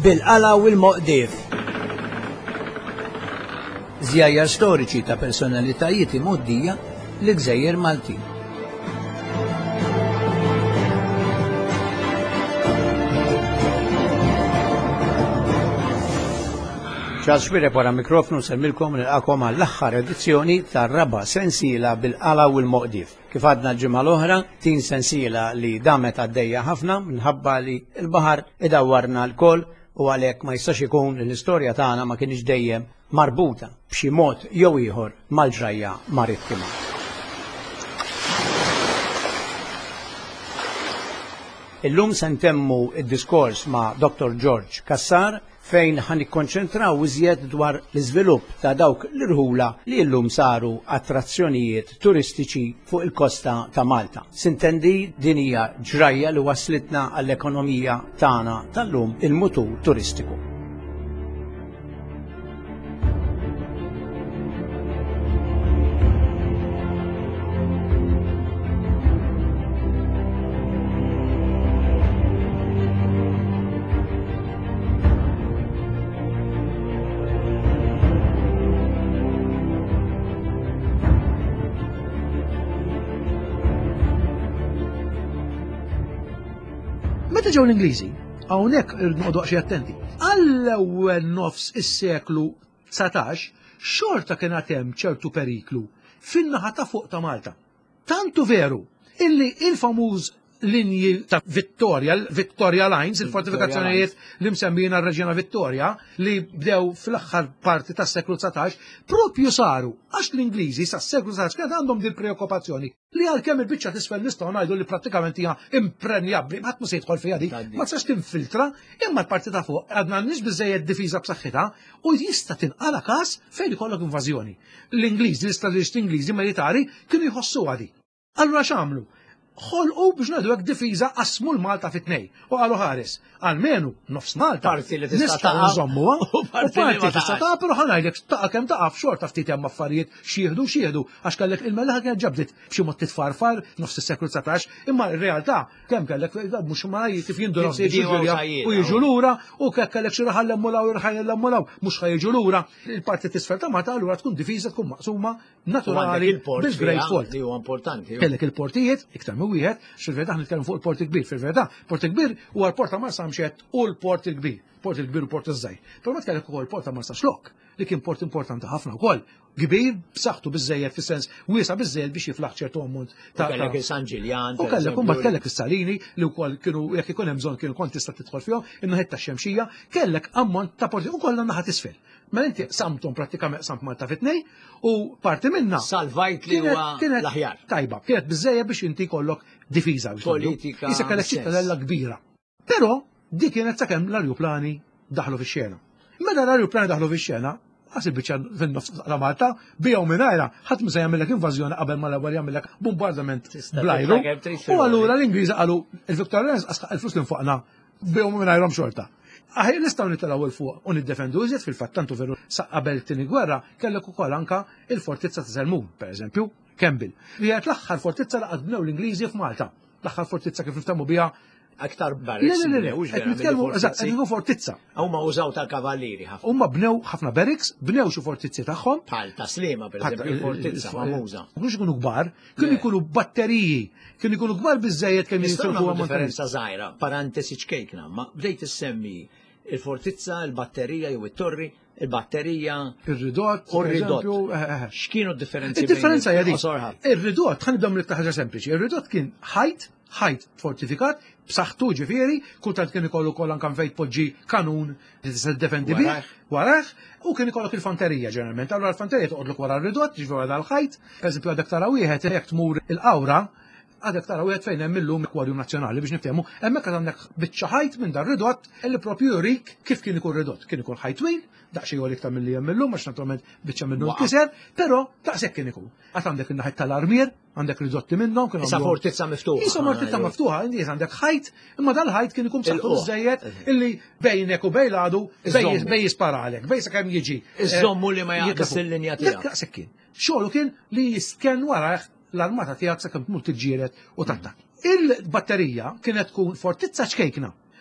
bil-qala u l-Moqdief. Żjajjar storiċi ta' personalitajiet imgħoddija l-Gżejjer Maltin. Ċas xbire wara mikrofonu semmilkom nilqakom għall-aħħar edizzjoni tar-raba' sensiela bil-qala u l-Moqdief. Kif għadna l-ġimgħa l-oħra, tin sensiela li damet għaddejja ħafna minħabba li l-baħar idawwarna l-koll u għalhekk ma jistax ikun l-istorja tagħna ma kienx dejjem marbuta b'xi mod jew ieħor mal-ġrajja marittima. Illum se ntemmu id-diskors ma' Dr. George Kassar fejn ħan ikkonċentraw iżjed dwar l-iżvilupp ta' dawk l-irħula li llum saru attrazzjonijiet turistiċi fuq il-kosta ta' Malta. Sintendi din hija ġrajja li waslitna għall-ekonomija tagħna tal-lum il-mutur turistiku. Meta ġew l-Ingliżi, hawnhekk noqgħdu xi attenti. Għall-ewwel nofs is-seklu 19 xorta kien hemm ċertu periklu fin-naħa ta' fuq ta' Malta. Tantu veru illi il-famuż linji ta' Victoria Lines, il-fortifikazzjonijiet li msemmijin għal-Reġjana Vittoria, li bdew fl-aħħar parti tas-seklu 19, propju saru għax l-Ingliżi sas-seklu 19 kien għandhom din preokkupazzjoni li għalkemm il-biċċa tisfel nistgħu ngħidu li prattikament hija imprenjabbli, ħadd ma se jidħol fiha dik, ma tistax tinfiltra, imma l-parti ta' fuq għadna nix biżejjed difiża b'saħħitha u jista' tinqala każ fejn ikollok invażjoni. L-Ingliżi, l-istrateġisti Ingliżi militari kienu jħossuha di. Allura x'għamlu? ħolqu biex ngħidu hekk difiża qasmu l-Malta fit-tnejn u qalu ħares għalmenu nofs Malta nistgħu nżommuha u parti tista' taqa' però ħanajdlek taqa' kemm taqa' f'xorta ftit hemm affarijiet xieħdu għax kellek il-melaħa kienet ġabdet b'xi mod titfarfar nofs is-seklu 19 imma r-realtà kemm kellek mhux ma kif jindu nofs u jiġu lura u kellek xi raħal lemmulaw u raħal lemmulaw mhux ħajġu lura il-parti t'isfel ta' Malta allura tkun difiża tkun maqsuma naturali bil-Great Fort. Kellek il-portijiet iktar wieħed, fil-verità nitkellmu fuq il-Port il-Kbir, fil-verità Port il-Kbir huwa l-Port ta' Marsa Mxett u l-Port il-Kbir. Port il-Kbir u Port iż-Żgħir. Però ma tkellek ukoll Port ta' Marsa Xlokk li kien port importanti ħafna wkoll. Kbir b'saħħtu biżżejjed fis-sens wiesa biżżejjed biex jiflaħ ċertu ammont ta' kellek il-San Ġiljan. U kellek imbagħad kellek is-Salini li wkoll kienu jekk ikun hemm bżonn kienu kont tista' tidħol fihom in-naħet tax-Xemxija, kellek ammont ta' porti ukoll naħa t'isfel. Ma inti samtom prattikament samt Malta fit-tnejn u parti minna salvajt li huwa l-aħjar. Tajba, kienet biżżejjed biex inti jkollok difiża politika. Issa kellek ċittadella kbira. Però dik kienet sakemm l-ajruplani daħlu fix-xena. Meta l-ajruplani daħlu fix-xena, għasib biċċa fin-nofs ta' Malta, bijaw minnajra, ħadd ma se jagħmilek invażjoni qabel ma l-ewwel jagħmilek bombardament blajru. U allura l-Ingliżi qalu il-Victoria Lines asqa il-flus li nfuqna bijaw minnajrhom xorta. Aħjar nistgħu nitilgħu il fuq u niddefendu iżjed fil-fatt tantu veru qabel it-tieni gwerra kellek ukoll anke il-fortizza ta' Selmun, pereżempju, Campbell. Li kienet l-aħħar fortizza li qed bnew l-Ingliżi f'Malta. L-aħħar fortizza kif nifhmu biha aktar barracks. Le, fortizza. Huma użaw tal-kavallieri ħafna. Huma bnew ħafna barracks, bnew xi fortizzi tagħhom. Bħal Taslima pereżempju il-fortizza famuża. Mhux ikunu kbar, kienu jkunu batteriji, kienu jkunu kbar biżżejjed kemm jistgħu differenza żgħira, parentesi ċkejkna, ma bdejt issemmi il-fortizza, il-batterija jew it-torri, il-batterija, ir-ridott u r-ridott. X'kienu d-differenzi? Id-differenza hija dik. Ir-ridott ħanibdew mill-iktar ħaġa sempliċi. Ir-ridott kien ħajt fortifikat b'saħħtu ġifieri, kultant kien ikollu wkoll anke fejn tpoġġi kanun li tista' tiddefendi bih warah u kien ikollok il-fanterija ġeneralment. Allura l-fanterija toqgħodlok wara r-ridott, ġifieri wara l-ħajt, pereżempju għadek tara wieħed jekk tmur il-qawra għadek tara wieħed fejn hemm illum il-Kwarju Nazzjonali biex niftehmu, hemmhekk qed għandek biċċa ħajt minn dar ridott li propju jurik kif kien ikun ridott. Kien ikun ħajt twil, daqsxejn għal iktar milli hemm illum għax naturalment biċċa minnu nkiser, però daqshekk kien ikun. Għad għandek in-naħat tal-armier, għandek ridotti minnhom, kienu issa fortizza miftuħa. Issa fortizza miftuħa, inti għandek ħajt, imma dal-ħajt kien ikun b'saħħtu biżżejjed illi bejnek u bejn għadu bej jisparalek, bej sakemm jiġi. Iżommu li ma jaqbes il-linja tiegħek. Daqshekk kien. Xogħlu kien li jisken warah l-armata tiegħek sakemm tmur tiġġieled u tattak. Il-batterija kienet tkun fortizza ċkejkna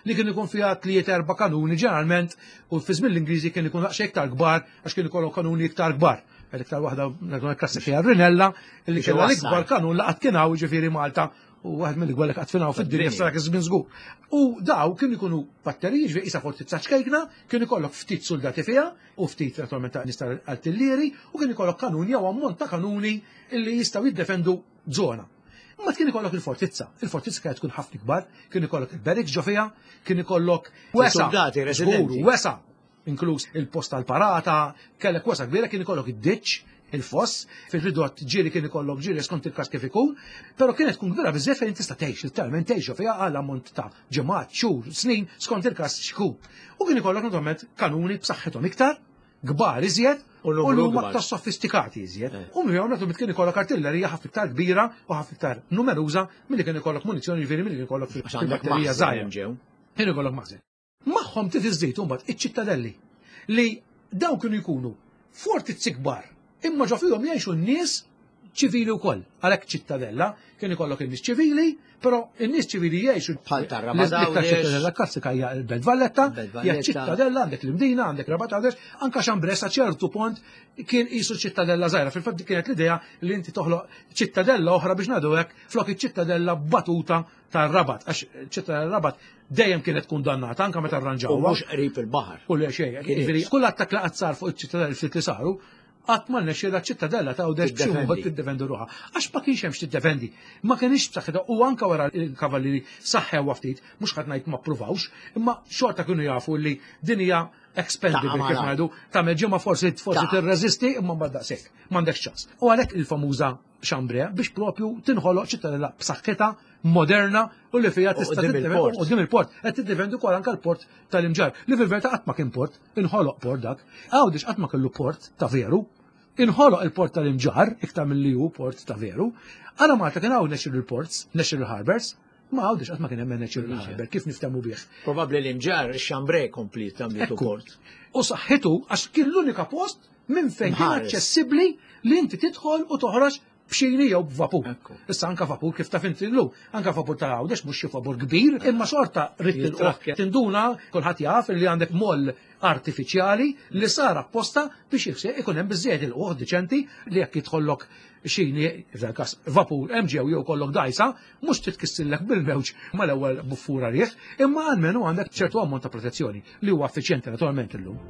li kien ikun fiha 3-4 kanuni ġeneralment u fi żmien l-Ingliżi kien ikun daqsxejn iktar kbar għax kien ikollhom kanuni iktar kbar. Iktar waħda klassi fiha Rinella li kellha l-ikbar kanun laqgħet kien hawn ġifieri Malta u waħed mill-ikbar li qatt finaw fid-dinja f'dak iż-żmien żgur. U daw kien ikunu batteriji ġifieri qisha fortizza ċkejkna, kien ikollok ftit soldati fiha u ftit naturalment ta' nista' artillieri u kien ikollok kanuni jew ammont ta' kanuni illi jistgħu jiddefendu żona. Imma kien ikollok il-fortizza. Il-fortizza kienet tkun ħafna kbar, kien ikollok il-barracks ġo fiha, kien ikollok soldati residenti. Wesa, inkluż il-post tal-parata, kellek wesa kbira kien ikollok id-ditx, il-foss, fil-ridot ġieri kien ikollok ġieri skont il-każ kif ikun, però kienet tkun kbira biżżejjed fejn tista' tgħix, literalment tgħix fiha għal ammont ta' ġimgħat, xhur, snin skont il-każ xkun. U kien ikollok naturalment kanuni b'saħħithom iktar, kbar iżjed u l-huma aktar sofistikati iżjed. U miegħu naturalment kien ikollok artillerija ħafna iktar kbira u ħafna iktar numeruża milli kien ikollok munizzjoni ġifieri milli kien ikollok fil-batterija żgħira. Kien ikollok maħżen. Magħhom tiżżid imbagħad iċ-ċittadelli li dawn kienu jkunu fortizzi kbar imma ġo fihom jgħixu n-nies ċivili wkoll. Għalhekk ċittadella kien ikollok in-nies ċivili, però in-nies ċivili jgħixu bħal Tarrabadawdex. ċittadella klassika hija l-Belt Valletta, hija ċittadella għandek l-Mdina, għandek Rabatawdex, anke Xambress sa ċertu punt kien qisu ċittadella żgħira. Fil-fatt kienet l-idea li inti toħloq ċittadella oħra biex ngħidu hekk flok iċ-ċittadella batuta tar-Rabat, għax ċittadella Rabat dejjem kienet kundannata anke meta rranġawha. U mhux qrib il-baħar. U le xejn. Kull attakk li qatt sar fuq iċ-ċittadella fil saru qatt ma nexxiela ċittadella ta' Għawdex b'xi tiddefendi ruħha. Għax ma kienx hemmx tiddefendi. Ma kienx b'saħħitha u anke wara l-kavallieri saħħew ftit, mhux ħadd ngħid ma pruvawx, imma xorta kienu jafu li din hija expendable kif ngħidu tagħmel ġimgħa forsi tirreżisti imma mbagħad daqshekk. M'għandekx ċans. U għalhekk il-famuża Xambre biex propju tinħoloq ċittadella b'saħħitha moderna u li fija tista' qudiem il-port. Qed tiddefendi wkoll anke l-port tal-Imġar. Li fil-verità qatt ma kien port, inħoloq port dak. Għawdex qatt ma kellu port ta' veru. Inħoloq il-port tal-Imġar iktar milli hu port ta' veru. Għara Malta kien hawn natural ports, natural harbors, ma Għawdex qatt ma kien hemm natural harbor, kif niftehmu bih. Probabbli l-Imġar Xambre komplit għamlitu port. U saħħitu għax kien l-unika post minn fejn kien aċċessibbli li inti tidħol u toħroġ b'xejni jew b'vapur. Issa anke vapur kif taf inti llum, anke vapur ta' Għawdex mhux xi vapur kbir, imma xorta rid tilqoq tinduna kulħadd jaf li għandek moll artifiċjali li sar apposta biex jifse ikun hemm biżżejjed il-qoħ diċenti li jekk jidħollok xejni f'dak vapur hemm ġew jew kollok dajsa, mhux titkissillek bil-mewġ mal-ewwel buffura rieħ, imma għalmenu għandek ċertu ammont ta' protezzjoni li huwa effiċjenti naturalment illum.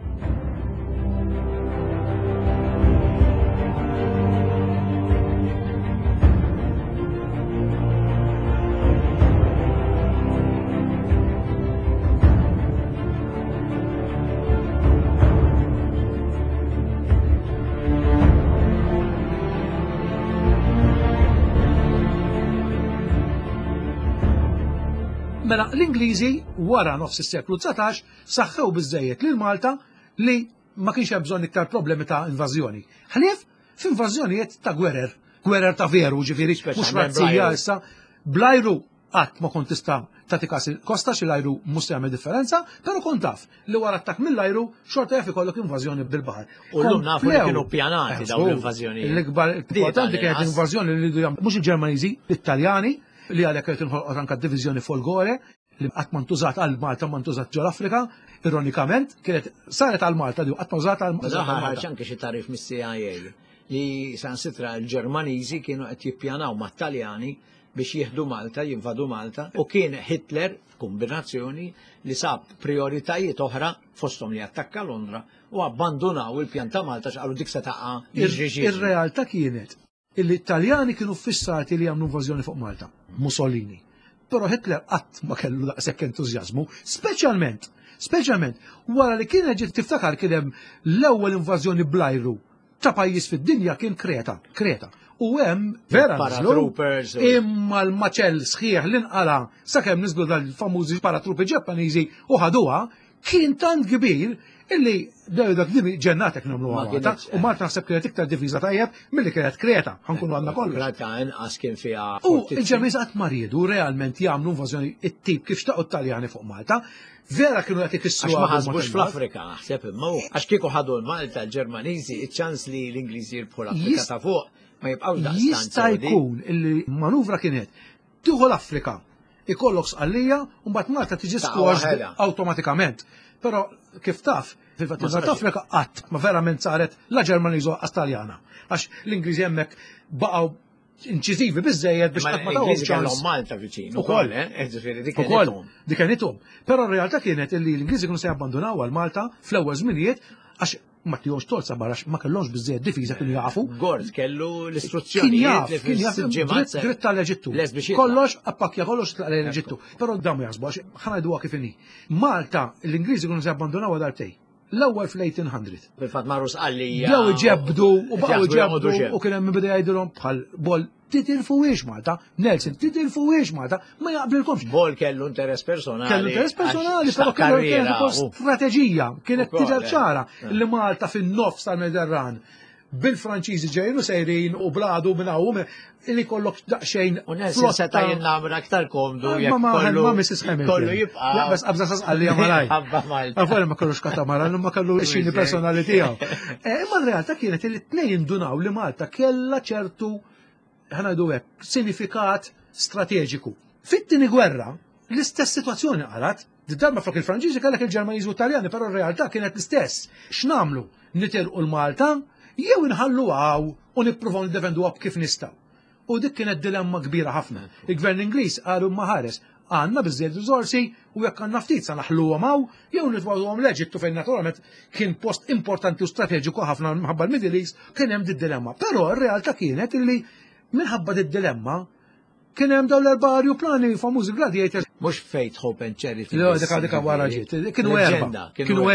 Mela l-Ingliżi wara nofs is-seklu 19 saħħew biżżejjed lil Malta li ma kienx hemm bżonn iktar problemi ta' invażjoni. Ħlief f'invażjonijiet ta' gwerer ta' veru ġifieri mhux razzija issa blajru qatt ma kont tista' tagħti każ il-kosta xi l-ajru mhux jagħmel differenza, però kont taf li wara attakk mill-ajru xorta jaf ikollok invażjoni bil-baħar. U llum nafu li kienu ppjanati dawn l-invażjonijiet. L-ikbar importanti kienet invażjoni li jridu jagħmlu mhux il-Ġermaniżi, l-Italjani li għalek qed inħolqot anke d-diviżjoni Folgore li qatt ma ntużat għal Malta ma ntużat ġol Afrika, ironikament kienet saret għal Malta li qatt ma użat għal Malta. Ħarġ anke xi tarif mis-CIA li sansitra l-Ġermaniżi kienu qed jippjanaw mat-Taljani biex jieħdu Malta, jinvadu Malta, u kien Hitler kombinazzjoni li sab prioritajiet oħra fosthom li attakka Londra u abbandonaw il-pjan ta' Malta x'qalu dik se taqa' Ir-realtà kienet il-Italjani kienu fissati li għamlu invażjoni fuq Malta, Mussolini. Però Hitler qatt ma kellu daqshekk entużjażmu, speċjalment wara li kien ġiet tiftakar kien hemm l-ewwel invażjoni blajru ta' pajjiż fid-dinja kien Kreta. U hemm vera imma l-maċell sħiħ li nqala sakemm niżlu dal-famużi paratrupi Ġappaniżi u ħaduha kien tant kbir illi dak dibi ġennatek nagħmlu Malta u Malta naħseb kienet iktar diviża tajjeb milli kienet Kreta, ħankunu għandna kollu. Kreta inqas kien fiha. U il-Ġermaniż qatt ma riedu realment jagħmlu invażjoni it-tip kif xtaqgħu Taljani fuq Malta. Vera kienu qed ikissru ma ħasbux fl-Afrika naħseb imma għax kieku ħadu l-Malta l-Ġermaniżi iċ-ċans li l-Ingliżi jirbħu l-Afrika ta' fuq ma jibqgħux daqstant. Jista' jkun illi manuvra kienet tieħu l-Afrika ikollok sqallija u mbagħad Malta tiġi Ta' squashed waħedha. awtomatikament. Però kif taf, fil-fatt North Afrika qatt ma verament saret la Ġermaniżu għas Taljana. Għax l-Ingliżi hemmhekk baqgħu inċiżivi biżejjed biex qatt ma tawhom l-Ingliżi kellhom ċans. Malta viċin. Ukoll. Ġifieri dik Ukoll, kienet dik kienethom. Però r-realtà kienet li l-Ingliżi kienu se jabbandunaw għal Malta fl-ewwel żminijiet għax ma tihomx torza barra ma kellhomx biżejjed difiża kienu jafu. Gord kellu Kien l-istruzzjonijiet jaf, kien jaf, dritt tal-Eġittu. Les biex jitlaq. Kollox, appakja kollox tal-Eġittu. Pero damu jasbu, ħanajdu kif inni. Malta, l-Ingliżi kunu se abbandonaw darbtej. L-ewwel fl-1800. Fil-fatt marru sqallija. Bdew iġebdu u baqgħu Jaħsbu iġebdu jgħodu u kien hemm bida jgħidulhom bħal bol titilfuwiex Malta, Nelson, titilfuwiex Malta, ma jaqblilkomx. Bol kellu interess personali. Kellu interess personali, għax però ta' kellu karriera, ukoll strateġija, kienet Ukoll, tidher ċara eh. li Malta fin-nofs tal-Mediterran bil-Franċiżi ġejnu sejrin u bladu minn hawn li kollok daqsxejn U Nelson seta' jinnamra aktar komdu jekk ma kollu Mrs. Hamilton. kollu jibqa'. Laqbas qabża sasqalli malaj. Ħabba Malta. Għafar ma kellux katamara, ma kellu xini personali tiegħu. Imma r-realtà kienet li t-tnejn indunaw li Malta kellha ċertu ħanajdu hekk sinifikat strateġiku. Fit-tieni gwerra l-istess sitwazzjoni qarat, darba flok il-Franċiżi kellek il-Ġermaniżi u Taljani, però r-realtà kienet l-istess. X'namlu? Nitilqu l-Malta jew inħallu għaw u nippruvaw niddefendu kif nistgħu. U dik kienet dilemma kbira ħafna. Il-Gvern Ingliż qalu maħares għandna biżżejjed riżorsi u jekk għandna ftit sa naħluhom hawn jew nitwagħuhom l-Eġittu fejn naturalment kien post importanti u strateġiku ħafna minħabba l-Middle East kien hemm dit dilemma. Però r-realtà kienet illi minħabba dit dilemma kien hemm dawn l-erbarju plani famużi gladiators. Mhux Faith, Hope and Charity. Le, dik wara ġiet. Kienu erba.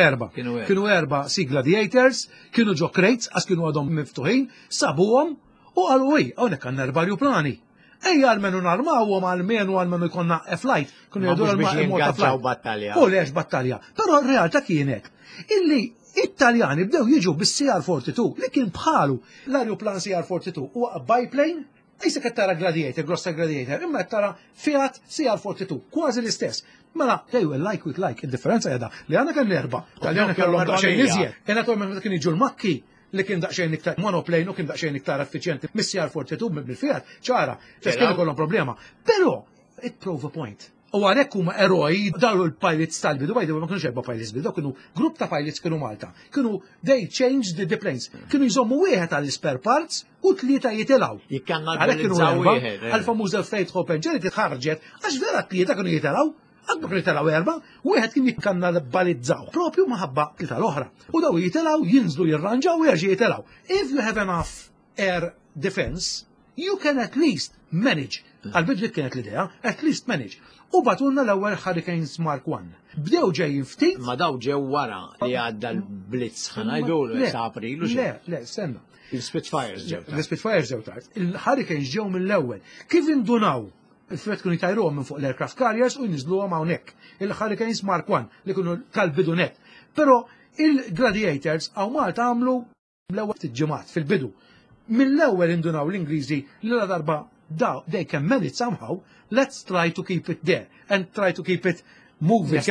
Kienu erba sea gladiators, kienu ġo crates, għas kienu għadhom miftuħin, sabuhom u għallu hawnhekk għandna erbarju plani. Ejja għalmenu narmawhom għalmenu għalmenu jkollna F-light. Kienu jgħidu għal battalja. U lex battalja. Però r-realtà kienet illi Italjani bdew jiġu bis-CR-42 li kien bħalu l-aeroplan CR-42 u biplane. Ejsa qed tara Gladiator, grossa Gladiator, imma qed tara Fiat CR-42, kważi l-istess. Mela, tejju like, id-differenza jeda li għandna kemm l-erba, Taljani kellhom daqsxejn iżjed. Naturalment kien jiġu l-Makki li kien daqsxejn iktar monoplane u kien daqsxejn iktar effiċjenti mis-CR-42 mill-Fiat, ċara, kien ikollhom problema. Però it prove a point. U għalhekk huma eroi daru l-pilots tal-bidu, bajdu ma kienux erba' pilots bidu, kienu grupp ta' pilots kienu Malta. Kienu they changed the planes. Kienu jżommu wieħed għal spare parts u tlieta jitilgħu. Għalhekk kienu erba' għall-famuża Faith, Hope and Charity ħarġet għax vera tlieta kienu jitilgħu. Għaddu kienu jitilgħu erba' wieħed kien jikkannibalizzaw propju maħabba tlieta l-oħra. U daw jitilgħu jinżlu jirranġaw u jerġgħu jitilgħu. If you have enough air defense, you can at least manage. Għal-bidu kienet l-idea, at least manage. U batunna l-ewwel Hurricanes Mark I. Bdew ġejjin ftit. Ma daw ġew wara li għadda l-Blitz ħanajdulu sa April. Le, stenna. Il-Spitfires ġew. Il-Spitfires ġew tard. Il-Hurricanes ġew mill-ewwel. Kif indunaw? Il-fred kienu jtajruhom minn fuq l-aircraft carriers u jniżluhom hawnhekk. Il-Hurricanes Mark I li kienu tal-bidu net. Però il-Gladiators għaw Malta għamlu l-ewwel tiġġimat fil-bidu. Mill-ewwel indunaw l-Ingliżi li la darba they can manage somehow, let's try to keep it there and try to keep it moving.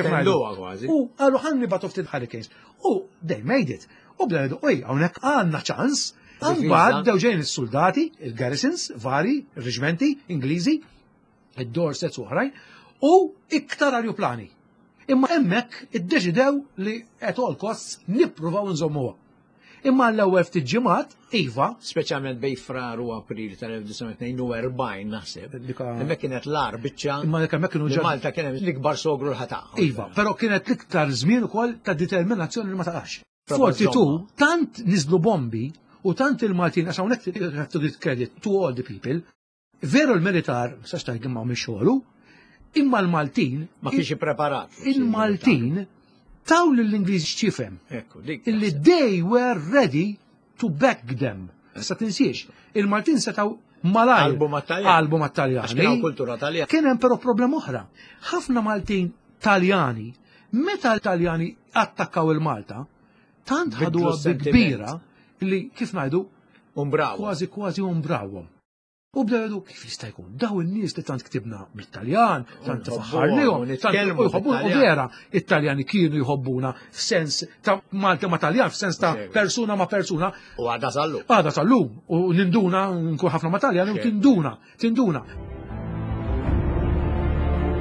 U għallu ħan nibatu ftit Hurricanes. U they made it. U bdew hawnhekk għandna ċans. Għambad dew ġejn is-soldati, il-garrisons, vari, il-reġimenti, Ingliżi, id-Dorsets u oħrajn, u iktar aeroplani. Imma hemmhekk iddeċidew li at all costs nippruvaw nżommuha. Imma l-ewwel ftit ġimgħat, iva, speċjalment bej frar u April tal-1942 naħseb. Hemmhekk kienet l-ar biċċa. Imma hemmhekk kienu ġew. Malta kien hemm l-ikbar sogru l-ħataq. Iva, però kienet l-iktar żmien ukoll ta' determinazzjoni li ma taqax. 42 tant niżlu bombi u tant il-Maltin għax hawnhekk have to give credit to all the people. Veru l-militar, sax tajt imma mixxolu, imma l-Maltin ma kienx ippreparat. Il-Maltin taw l-Ingliż ċifem. Illi they were ready to back them. Sa tinsiex. Il-Maltin setaw malaj. Albu mat-Taljani. Kien hemm però problema oħra. Ħafna Maltin Taljani, meta l-Taljani attakkaw il-Malta, tant ħadu kbira li kif ngħidu kważi umbrawhom. U bda jgħidu kif jista' jkun daw in-nies li tant ktibna bil-Taljan, tant faħħarnihom, tant jħobbuna u vera, it-Taljani kienu jħobbuna f'sens ta' Malta ma' Taljan, f'sens ta' persuna ma' persuna. U għadha sallum. Għadha sallum. U ninduna nkun ħafna ma' Taljani u tinduna.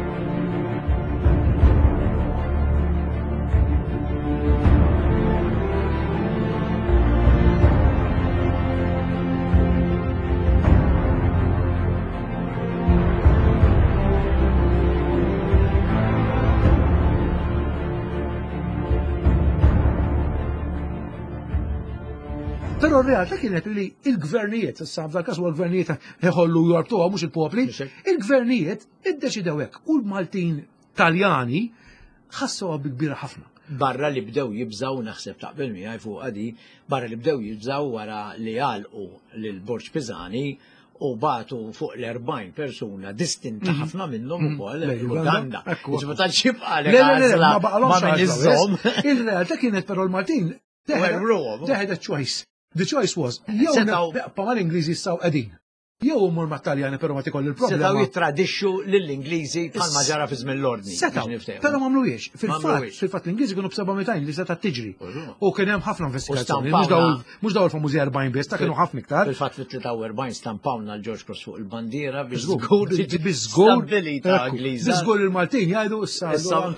Però r-realtà kienet li il-gvernijiet, issa f'dal-każ huwa l-gvernijiet iħollu jortuha mhux il-popli, il-gvernijiet iddeċidew hekk u l-Maltin Taljani ħassuha bi-kbira ħafna. Barra li bdew jibżaw naħseb taqbel miegħi fuq għadi, barra li bdew jibżaw wara li għalqu lil Borġ Pisani u batu fuq l-40 persuna distinta ħafna minnhom ukoll l-Uganda. Ma tantx jibqa' ma baqalhomx il-realtà kienet però l-Maltin deħed choice. The choice was jew ma l-Ingliżi jistgħu qegħdin. Jew mur ma' Taljani però ma tikoll il-problema. Setaw jittradixxu lill-Ingliżi bħalma ġara fi żmien l-ordni. Setaw, però m'għamluhiex. Fil-fatt l-Ingliżi kienu b'700 li seta' tiġri. U kien hemm ħafna investigazzjoni. Mhux daw il-famużi 40 biss, ta' kienu ħafna iktar. Fil-fatt fit-43 stampawna l-George Cross fuq il-bandiera biex żgur il-Maltin jgħidu issa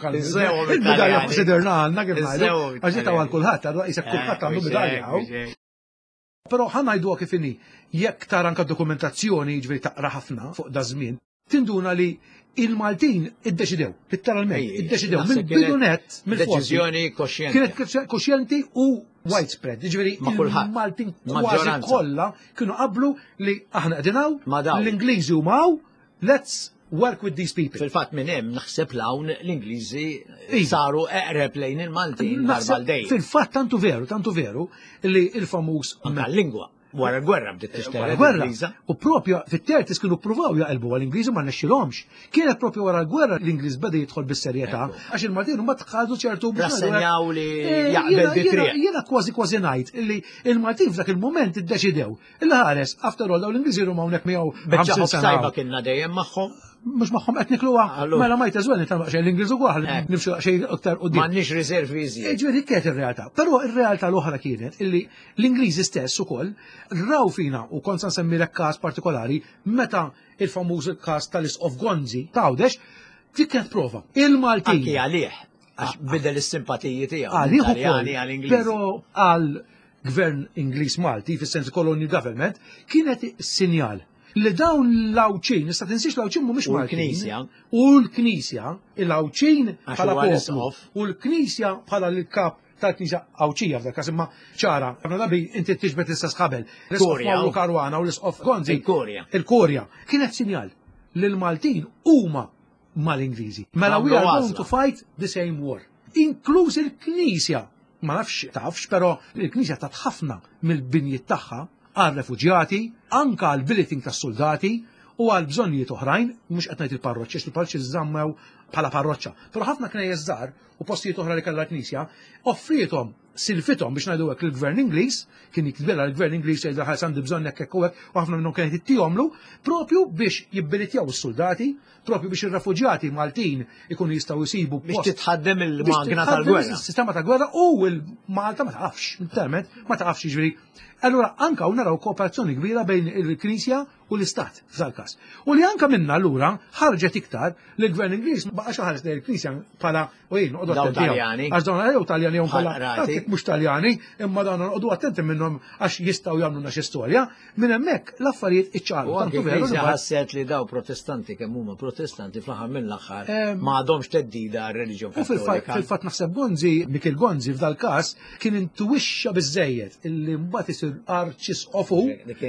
il-medalja konsiderna għandna kif ngħidu. Għax jitgħu għal kulħadd, isek kulħadd għandu medalja. Però ħanajdu kif inni, jekk tara anke dokumentazzjoni ġifieri taqra ħafna fuq da żmien, tinduna li il-Maltin iddeċidew, literalment iddeċidew mill-bidunet deċiżjoni koxjenti. Kienet koxjenti u widespread, ġifieri il-Maltin kważi kollha kienu qablu li aħna qegħdinaw l-Ingliżi huma let's work with these people. Fil-fatt minn hemm naħseb hawn l-Ingliżi saru eqreb lejn il-Maltin dej. Fil-fatt tantu veru li il-famuż lingwa wara l-gwerra bdiet tixtieq l-Ingliża. U propju fit-tertis kienu ppruvaw jaqilbu għall-Ingliżi ma rnexxilhomx. Kienet propju wara l-gwerra l-Ingliż beda jidħol bis-serjetà għax il-Maltin huma tħadu ċertu rassenjaw li jaqbel bitriq. Jiena kważi ngħid illi il-Maltin f'dak il-mument iddeċidew. Il-ħares after all dawn l-Ingliżi huma hawnhekk miegħu 50 sena. Sajba kienna dejjem magħhom. Mux maħħom qed nikluha. Mela ma jtażwel nitalmaq xejn l-Ingliż ukoll nimxu xejn aktar qudiem. M'għandniex riservi iżjed. Ġifieri kienet ir-realtà. Però ir-realtà l-oħra kienet illi l-Ingliżi stess ukoll raw fina u kont se nsemmilek każ partikolari meta il-famuż każ tal-Is of Gonzi tawdex dik kienet prova. Il-Maltin. Anki għalih għax bidel is-simpatiji tiegħu. Taljani għall-Ingliż. Però għall-Gvern Ingliż Malti fis-sens colonial government kienet sinjal li dawn l-Awċin, nista' tinsiex l-Awċin mhumiex Maltin. U l-Knisja, il-Awċin bħala poplu u l-Knisja bħala l-kap tal-Knisja Awċija f'dak każ imma ċara. Għandna dabi inti tiġbed l-istess ħabel. L-Isqof Karwana u l-Isqof Gonzi. Il-Korja. Kienet sinjal li l-Maltin huma mal-Ingliżi. Mela we are going to fight the same war. Inkluż il-Knisja. Ma tafx, però il-Knisja tat ħafna mill-binjiet tagħha għal-refuġjati, anka għal-billeting tas soldati u għal-bżonnijiet oħrajn, mhux qed ngħid il-parroċċa, il-parroċċi żammew bħala parroċċa. Però ħafna knejjes żgħar u postijiet oħra li kellha l-Knisja offrietom silfithom biex ngħidu hekk lill-Gvern Ingliż, kien jikbilha l-Gvern Ingliż jgħidha ħares għandi bżonn hekk u hekk u ħafna minnhom kienet ittihomlu, propju biex jibbilitjaw is-soldati, propju biex ir-refuġjati Maltin ikunu jistgħu jsibu biex titħaddem il-magna tal-gwerra. Is-sistema ta' gwerra u l-Malta ma tafx, ma tafx jiġri. Allura anka u naraw kooperazzjoni kbira bejn il-Knisja u l-Istat f'dal każ. U li anka minna allura ħarġet iktar li l-Gvern Ingliż baqa' xi ħares il-Knisja bħala Taljani. Għax dawn jew Taljani jew bħala mhux Taljani, imma dawn noqogħdu attenti minnhom għax jistgħu jagħmluna xi storja, minn hemmhekk l-affarijiet iċċaru. Tantu veru ħasset li daw protestanti kemm huma protestanti fl-aħħar mill-aħħar m'għadhomx teddida r-reliġjon Kattolika. Fil-fatt naħseb Gonzi, Mikil Gonzi f'dal każ kien intuwixxa biżejjed illi mbagħad isir arċisqofu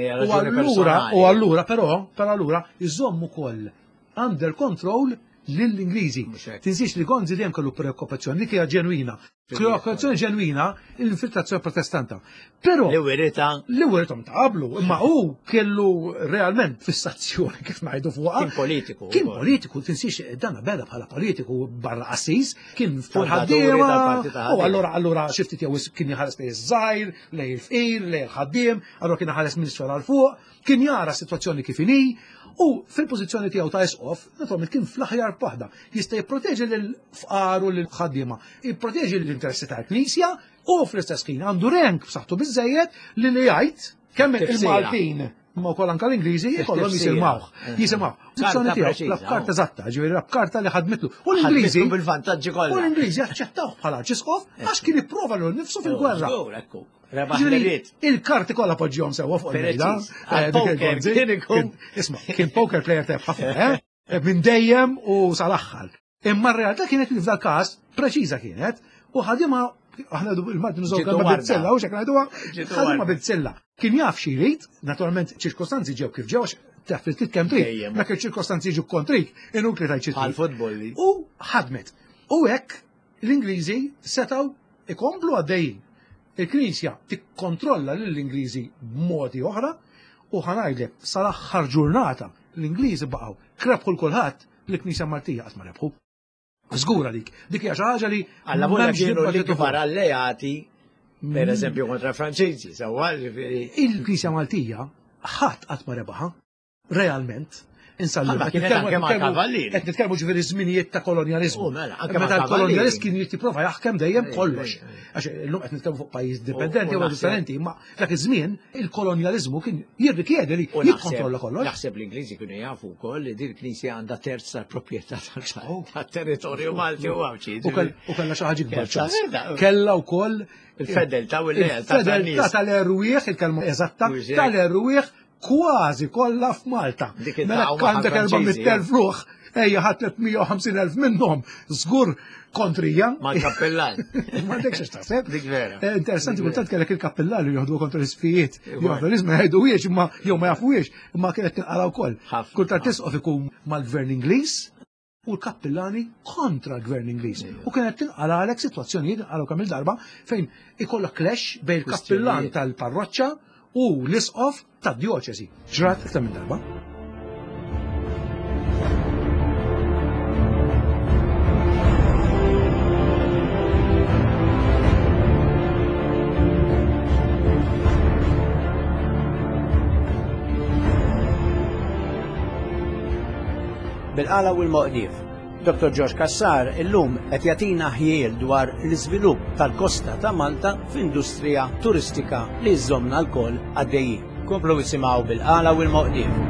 u allura però allura jżommu ukoll under control lill-Ingliżi. Tinsiex li Gonzi dejjem kellu preokkupazzjoni li hija ġenwina. Preokkupazzjoni ġenwina l-infiltrazzjoni protestanta. Però l-ewwelhom ta' qablu, imma hu kellu realment fissazzjoni kif ngħidu fuqha. Kien politiku, tinsiex dan beda bħala politiku barra Assis, kien fil-ħaddiema u allura xi ftit jew kien jaħares lejn iż-żgħir, lejn il-fqir, lejn il-ħaddiem, allura kien ħares ministru għal fuq, kien jara s-sitwazzjoni kif inhi. U fil-pożizzjoni tiegħu ta' isqof, naturalment kien fl-aħjar waħda, jista' jipproteġi lill-fqar u lill-ħaddiema, jipproteġi l-interessi tal-Knisja u fl-istess ħin għandu rank b'saħħtu biżejjed li jgħid kemm il-Maltin imma wkoll anke l-Ingliżi jkollhom jisimgħu. Pożizzjoni tiegħu l-karta eżatta, ġifieri l-karta li ħadmitlu. U l-Ingliżi bil-vantaġġi kollha. U l-Ingliżi aċċettaw bħala ċisqof għax kien jipprova lil nifsu fil-gwerra. Il-karti kollha poġġihom sewwa fuq il-mejda. Isma' kien poker player tajb ħafna, minn dejjem u sal-aħħar. Imma r-realtà kienet li f'dal każ preċiża kienet u ħadima aħna il-Malti nużaw Ġitu kelma warda. bizzella, u xek ngħiduha Ġitu ħadima warda. bizzella. Kien jaf xi jrid, naturalment ċirkostanzi ġew kif ġew, taf li tit kemm trid, Dejjem. mek il-ċirkostanzi ġew kontrik, inutli tajt Bħal futbol li. U ħadmet. U hekk l-Ingliżi setgħu ikomplu għaddejjin. Il-Knisja tikkontrolla lill-Ingliżi b'modi oħra u ħanajdlek sal-aħħar ġurnata l-Ingliżi baqgħu krebħu l-kulħadd l-Knisja Maltija qatt ma rebħu. Żgura dik hija xi ħaġa li Alla volja m'hemmx kienu dibattiti l-ikbar fuqha. alleati, per eżempju kontra Franċiżi, sewwa ġifieri. Il-Knisja Maltija ħadd qatt ma rebaħa realment. Insallu. Ma kienet anke ma' kavallieri. Qed nitkellmu ġifieri żminijiet ta' kolonjaliżmu. Mela, anke ma' Meta kavallieri. l-kolonjalist kien jipprova jaħkem dejjem kollox. Għax illum qed nitkellmu fuq pajjiż dipendenti jew naħseb- differenti, imma dak iż-żmien il-kolonjaliżmu kien jirrikjedi li U jikkontrolla kollox. naħseb l-Ingliżi kienu jafu wkoll li din il-Knisja għandha terz tal-proprjetà tat-territorju Malti u għawċi. U kellha xi ħaġa Kellha kbar. ċans. Kellha wkoll Il-fedeltà u l-lealtà il-fedeltà tan-nies. tal-erwieħ, il-kelma eżatta, Użek. tal-erwieħ kważi kollha f'Malta. Dik Mela id-daqwa għandek ħal-Franċiżi, 400,000 ruħ, ejja ħadd 350,000 minnhom żgur kontrija. Ma' kappellan. Ma għandekx x'taħseb. Dik vera. Interessanti kultant kellek il-kappellani li joħdu kontra l-isfijiet. Joħdu l-isma jgħidu wiex imma jew ma jafu wiex, imma kienet tinqala wkoll. Ħafna. Kultant tisqof ikun mal-gvern Ingliż u l-kappellani kontra l-gvern Ingliż. U kienet tinqala għalek sitwazzjonijiet għalhom kemm il-darba fejn ikollok clash bejn il-kappellan Kwistjonijiet. tal-parroċċa u l-isqof tad-dioċesi. Ġrat iktar minn darba. Bil-qala u l-moqdif. Dr. George Kassar illum qed jagħtina ħjiel dwar l-iżvilupp tal-kosta ta' Malta f'industrija turistika li żżommna l-koll għaddejjin. Komplu isimgħu bil-qala u l-moqdif.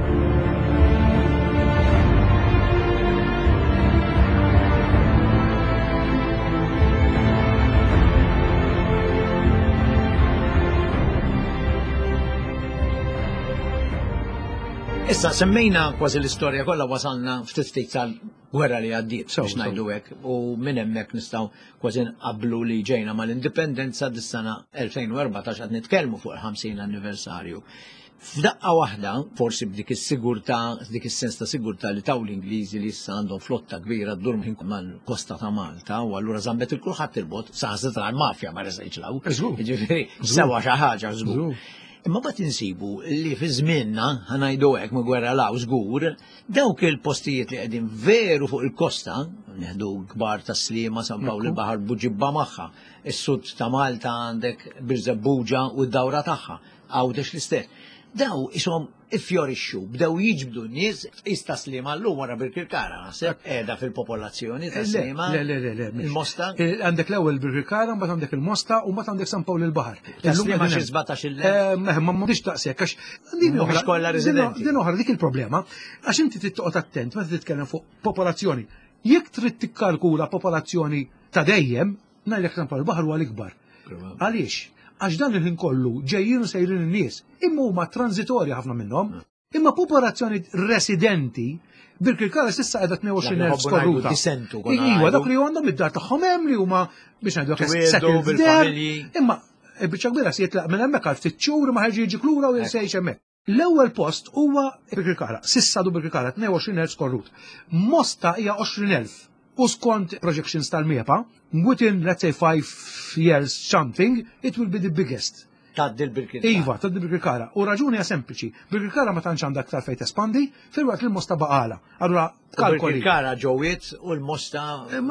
Issa, semmejna kważi l-istorja kollha wasalna ftit ftit tal-gwerra li għaddiet Sew, biex ngħidu hekk u minn hemmhekk nistgħu kważi nqabblu li ġejna mal-indipendenza dis-sena 2014 qed nitkellmu fuq il-50 anniversarju. F'daqqa waħda, forsi b'dik is-sigurtà, dik is-sens ta' sigurtà li taw l-Ingliżi li issa għandhom flotta kbira ddur minn mal-kosta ta' Malta u allura żambet il-kulħadd il-bot saħsitra l-mafja ma resejx law. Żgur. Ġifieri, sewa xi ħaġa żgur. Imma bat insibu li fi żmienna ħanajdu hekk ma gwerra law żgur, dawk il-postijiet li qegħdin veru fuq il-kosta, neħdu kbar ta' Sliema, San Pawl il-Baħar Buġibba magħha, is-sud ta' Malta għandek Birzebbuġa u d-dawra tagħha, Għawdex l-istess. Daw ishom iffjorixxu, bdew jiġbdu n-nies ista Sliema llum wara Birkirkara, naħseb qiegħda fil-popolazzjoni ta' Sliema. Le. Il-Mosta. Għandek l-ewwel Birkirkara, mbagħad għandek il-Mosta u mbagħad għandek San Pawl il-Baħar. Ta' Sliema xi 17,000. Ma m'għandix taqsek għax Mhux kollha residenti. din oħra dik il-problema għax inti trid toqgħod attent meta titkellem fuq popolazzjoni. Jekk trid tikkalkula popolazzjoni ta' dejjem, ngħidlek San Pawl il-Baħar huwa l-ikbar. Għaliex? Għax dan il-ħin kollu ġejjin u sejrin in-nies, imma huma transitorja ħafna minnhom, imma popolazzjoni residenti Birkirkara s'issa qiegħda 22,000 skorruta. Iwa dak li għandhom id-dar tagħhom hemm li huma biex ngħidu Twildu bil-familji. imma biċċa kbira se jitlaq minn hemmhekk għal ftit xhur ma ħarġi jiġi klura u jinsejx hemmhekk. L-ewwel post huwa Birkirkara, s'issa du Birkirkara 22,000 skorrut. Mosta hija 20,000. U skont projections tal-MEPA, within, let's say, 5 years something, it will be the biggest. Taddi l-Birkirkara. Iva, taddi Birkirkara. U raġuni hija sempliċi. Birkirkara ma tantx għandha aktar fejn tespandi, fil-waqt li l-Mosta baqala. Allura kalkoli. Birkirkara ġowiet u l-Mosta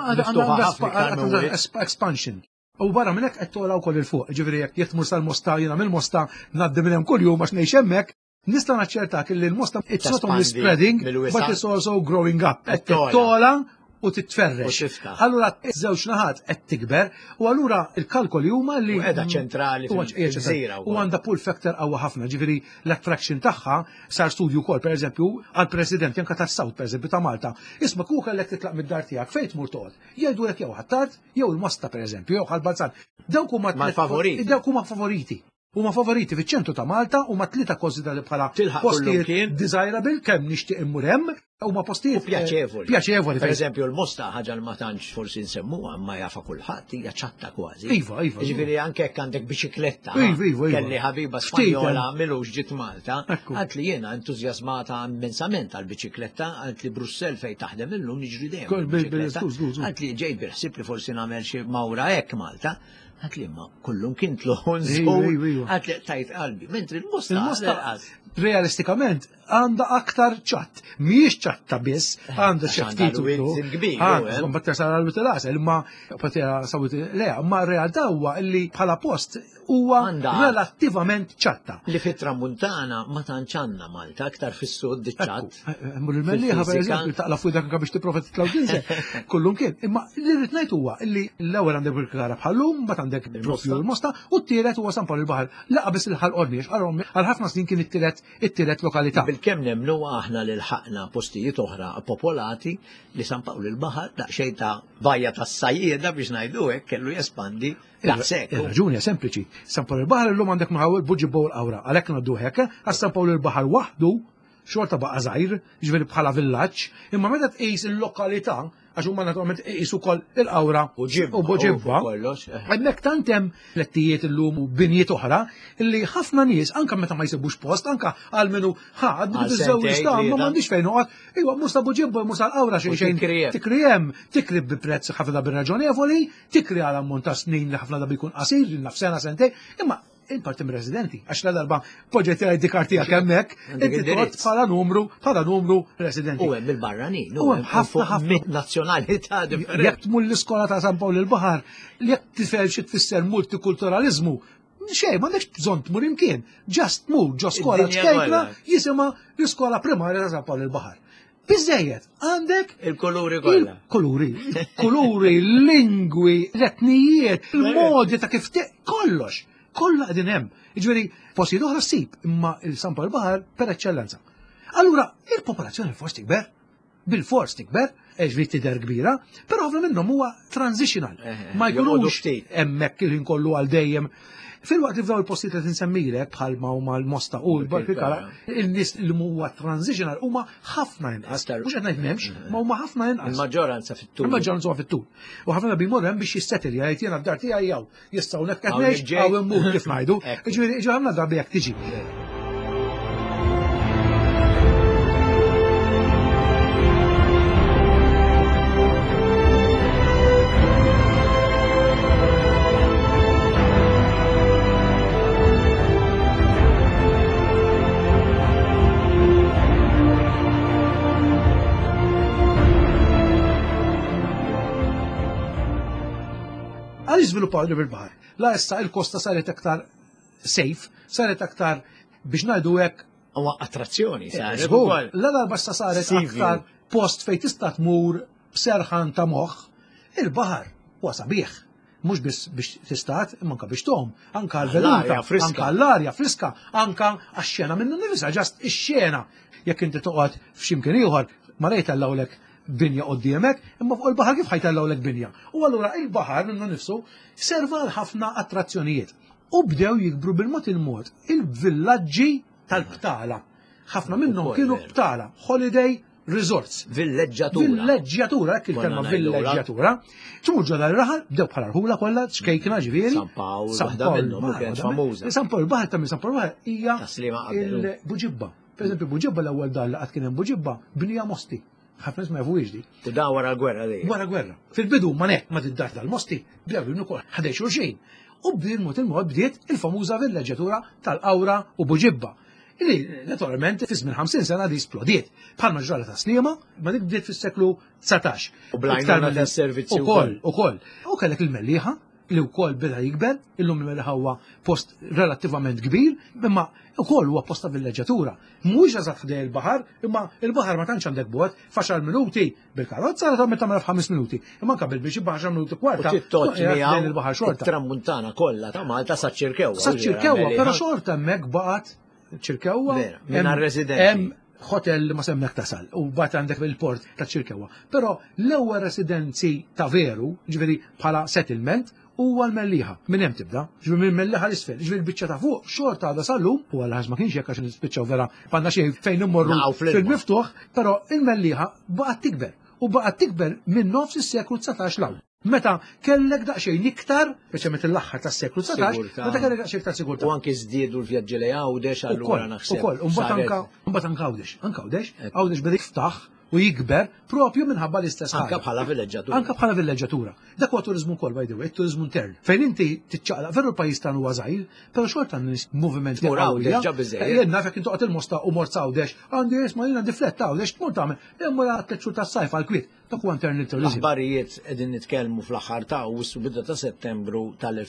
Għandha expansion. U barra minn hekk qed tola wkoll il-fuq. Ġifieri jekk tmur sal-Mosta jiena mill-Mosta ngħaddi minn hemm kuljum għax ngħix hemmhekk, nista' naċċertak li l-Mosta it's not only Tespandi spreading, mill-wisa. but it's also growing up. Qed Tola. tola u titferrex. U tiftaħ. Allura iż-żewġ naħat qed tikber u allura il-kalkoli huma li U qiegħda ċentrali fil-gżira u għandha pull factor qawwa ħafna, ġifieri l-attraction tagħha sar studju wkoll pereżempju għall-President anke tas-South pereżempju ta' Malta. Isma' kieku kellek titlaq mid-dar tiegħek fejn tmur toqgħod. Jgħidulek jew ħattart jew il-Mosta pereżempju jew ħal-Balzan. Dawk huma Mal-favoriti. Dawk huma favoriti. huma favoriti fiċ-ċentru ta' Malta huma tlieta konsidrati bħala Tilħaq postijiet kullum kien. desirable kemm nixtieq immur hemm huma postijiet Pjaċevoli. Pjaċevoli. Per eżempju, l-Mosta ħaġa li ma tantx forsi nsemmuha ma jafa kulħadd hija ċatta kważi. Iva. Ġifieri anke hekk għandek biċikletta. Iva. Kelli ħabiba Ftit, Spanjola milux ġiet Malta. Ekku. Għalt li jiena entużjażmata immensament għall biċikletta, għalt li Brussell fejn taħdem illum niġri dejjem. Kol bil- biċikletta. żgur. Għalt li ġej biħsib li forsi nagħmel xi mawra hekk Malta. Għalt li ma kullum kien tluħun Iva. għalt li tajt qalbi. Mentri l-Mosta Il-Mosta realistikament għandha aktar ċatt. Mhijiex ċatta biss, għandha xi ftit Għandha kbir. Għandha batter sara l-witilas, imma patera sawit le, ma realtà huwa li bħala post huwa Għandha. relattivament ċatta. li fit-Tramuntana ma tantx għandna Malta, aktar fis-sud diċċat. Mur il-melliħa per Fil-fizika. eżempju, taqla fuq dak biex tipprova titlaw dinse, kullum kien. Imma li rrid ngħid huwa li l-ewwel għandek bil-klara bħallum, mbagħad għandek propju l-Mosta, u t-tielet huwa San Pawl il-Baħar. Laqa biss il-ħal qorniex, għal ħafna snin kien it-tielet lokalità. Bil-kem nemnu aħna li l-ħakna postijiet oħra popolati li San Pawl il-Baħar daqsxejn ta' bajja tas sajjieda biex ngħidu hekk kellu jespandi daqshekk. Il-raġuni hija sempliċi. San Pawl il-Baħar illum għandek maħaw il-Buġibba u l-Awra, għalhekk ngħaddu hekk, għas San Pawl il-Baħar waħdu xorta baqa' żgħir, ġifieri bħala villaġġ, imma meta tqis il-lokalità għax huma naturalment qisu wkoll il-Awra u Buġibba. Għandek tant hemm lettijiet illum u binjiet oħra illi ħafna nies anke meta ma jsibux post, anke għal minnu ħad Għal biżżewġ sentejn, ta' ma tlieta. m'għandix fejn noqgħod. Iwa musta Buġibba, musta l-Awra xejn tikri hemm. tikri hemm, tikri bi prezz ħafna drabi raġonevoli, tikri għal ammont ta' snin li ħafna drabi jkun qasir, li nafsena sentej, imma il-parti residenti, għax la darba poġġetti għal dikartija kemmek, Għandek inti indirizz. tqgħod bħala numru residenti. U hemm bil-barranin, U hemm ħafna nazzjonalità differenti. Jekk tmur l-iskola ta' San Pawl il-Baħar, li jekk tifhem xi tfisser multikulturalizmu, xejn m'għandekx bżonn tmur imkien, ġast tmur ġo skola Id-dinja ċkejkla kollha. jisimha l-iskola primarja ta' San Pawl il-Baħar. Biżejjed, għandek Il-koluri kollha. kuluri, lingwi, l-etnijiet, il-modi ta' kif kollox, kollha qegħdin hemm. Jiġifieri postijiet oħra ssib, imma il-San Pawl il-Baħar per eċċellenza. Allura, il-popolazzjoni forsi tikber, bil-fors tikber, ġviri tidher kbira, però ħafna minnhom huwa transitional. Ma joqogħdu jkunux ftit. hemmhekk il kollu għal dejjem. Fil-waqt li f'daw il-postijiet li tinsemmilek bħalma huma l-Mosta u l-Barkikara, il-nies li huwa transitional huma ħafna inqas. Aktar. Mhux qed ngħid m'hemmx, ma huma ħafna inqas. Il-maġġoranza fit-tul. Imma ġan zuwa fit-tul. U ħafna bimur hemm biex jissetil jgħid jiena f'dar tiegħi jew jistgħu nek qed Hawn ngħix il-ġej. hawn immur kif ngħidu. Ekku. Ġifieri ħafna drabi jekk tiġi. Għal iżviluppaw bil-baħar. La issa il-kosta saret aktar safe, saret aktar biex ngħidu hekk Huwa attrazzjoni saret żgur. ukoll. La darba issa saret Sea view. aktar post fejn tista' tmur b'serħan ta' moħħ, il-baħar huwa sabiħ. Mhux biss biex tistat, imma anke biex tom, anke L-arja l-veluta, friska. anke l-arja friska, anke għax-xena minnu nifisha, ġast ix-xena. Jekk inti toqgħod f'ximkien ieħor, ma rejt allawlek binja qoddimek, imma fuq il-baħar kif ħajtallawlek binja. U allura il-baħar minnu nifsu serva ħafna attrazzjonijiet. U bdew jikbru bil-mod il-mod il-villaġġi tal-btala. Ħafna minnhom Ukoll kienu veru. btala, holiday resorts. Villeġġatura. Villeġġjatura, hekk il-kelma Konna ngħidula. villeġġjatura. Tumur ġodha l-raħal, bdew bħala rħula kollha, xkejkna ġifieri. San Pawl, waħda minnhom u kienet famuża. San Pawl baħar ta' San Pawl baħar hija Taslima qabel. il-Buġibba. Per eżempju, Buġibba l-ewwel dar li qatt kien hemm Buġibba binija mosti. Ħafna nies ma jafux di. U da wara l-gwerra dejjem. Wara gwerra. Fil-bidu ma nek ma tiddar tal-mosti, bdew jinnu kol ħadej xulxin. U il-mod bdiet il-famuża villeġġjatura tal-Awra u Buġibba. Illi, naturalment, fi żmien 50 sena di splodiet. Bħalma ġrala ta' Sliema, ma dik bdiet fis-seklu 19. U blajnuna ta' servizzi ukoll. U kellek il-Melliħa, li wkoll beda jikber, illum il-Melliħa huwa post relattivament kbir, imma ukoll huwa post ta' villeġġjatura. Mhux eżatt ħdej il-baħar, imma il-baħar ma tantx għandek bogħod f'10 minuti bil-karozza ra meta mara f'5 minuti. Imma kabel biex 10 minuti U kwarta. tittoġġi miegħu il-baħar xorta. it-tramuntana kollha ta' Malta sa ċirkewwa. Sa ċirkewwa, però xorta hemmhekk baqgħet ċirkewwa. Vera, mingħajr hemm- residenti. Hemm hotel li ma semmek tasal u bat għandek il-port ta' ċirkewwa. Però l-ewwel residenzi ta' veru, ġifieri bħala settlement, huwa l-melliħa. Minn hemm tibda, ġifieri minn melliħa l-isfel, ġifieri l-biċċa ta' fuq xorta għadha sal-lum u għal ma kienx hekk għax nispiċċaw vera m'għandna xejn fejn immorru fil-miftuħ, però il-melliħa baqgħet tikber u baqgħet tikber minn nofs is-seklu 19 law. Meta kellek daqsxejn iktar, speċjalment il-aħħar tas-seklu 19, meta kellek daqsxejn iktar sigurtà. U anke żdiedu l-vjaġġi li Għawdex allura naħseb. Ukoll, mbagħad anke Għawdex beda jiftaħ u jikber propju minħabba l-istess ħaġa. Anke bħala villeġġatura. Dak huwa turiżmu wkoll by the way, turiżmu intern. Fejn inti tiċċaqlaq veru l-pajjiż tagħna huwa żgħir, però xorta nies moviment Għawdex ġa biżejjed. Jien nafek intu qed il-mosta u mort Għawdex, għandi isma' jiena diflett Għawdex tmur tagħmel imma tliet xhur tas-sajf għall-kwiet. Dak huwa intern turizmu. Aħbarijiet qegħdin nitkellmu fl-aħħar ta' Awwissu bidda ta' Settembru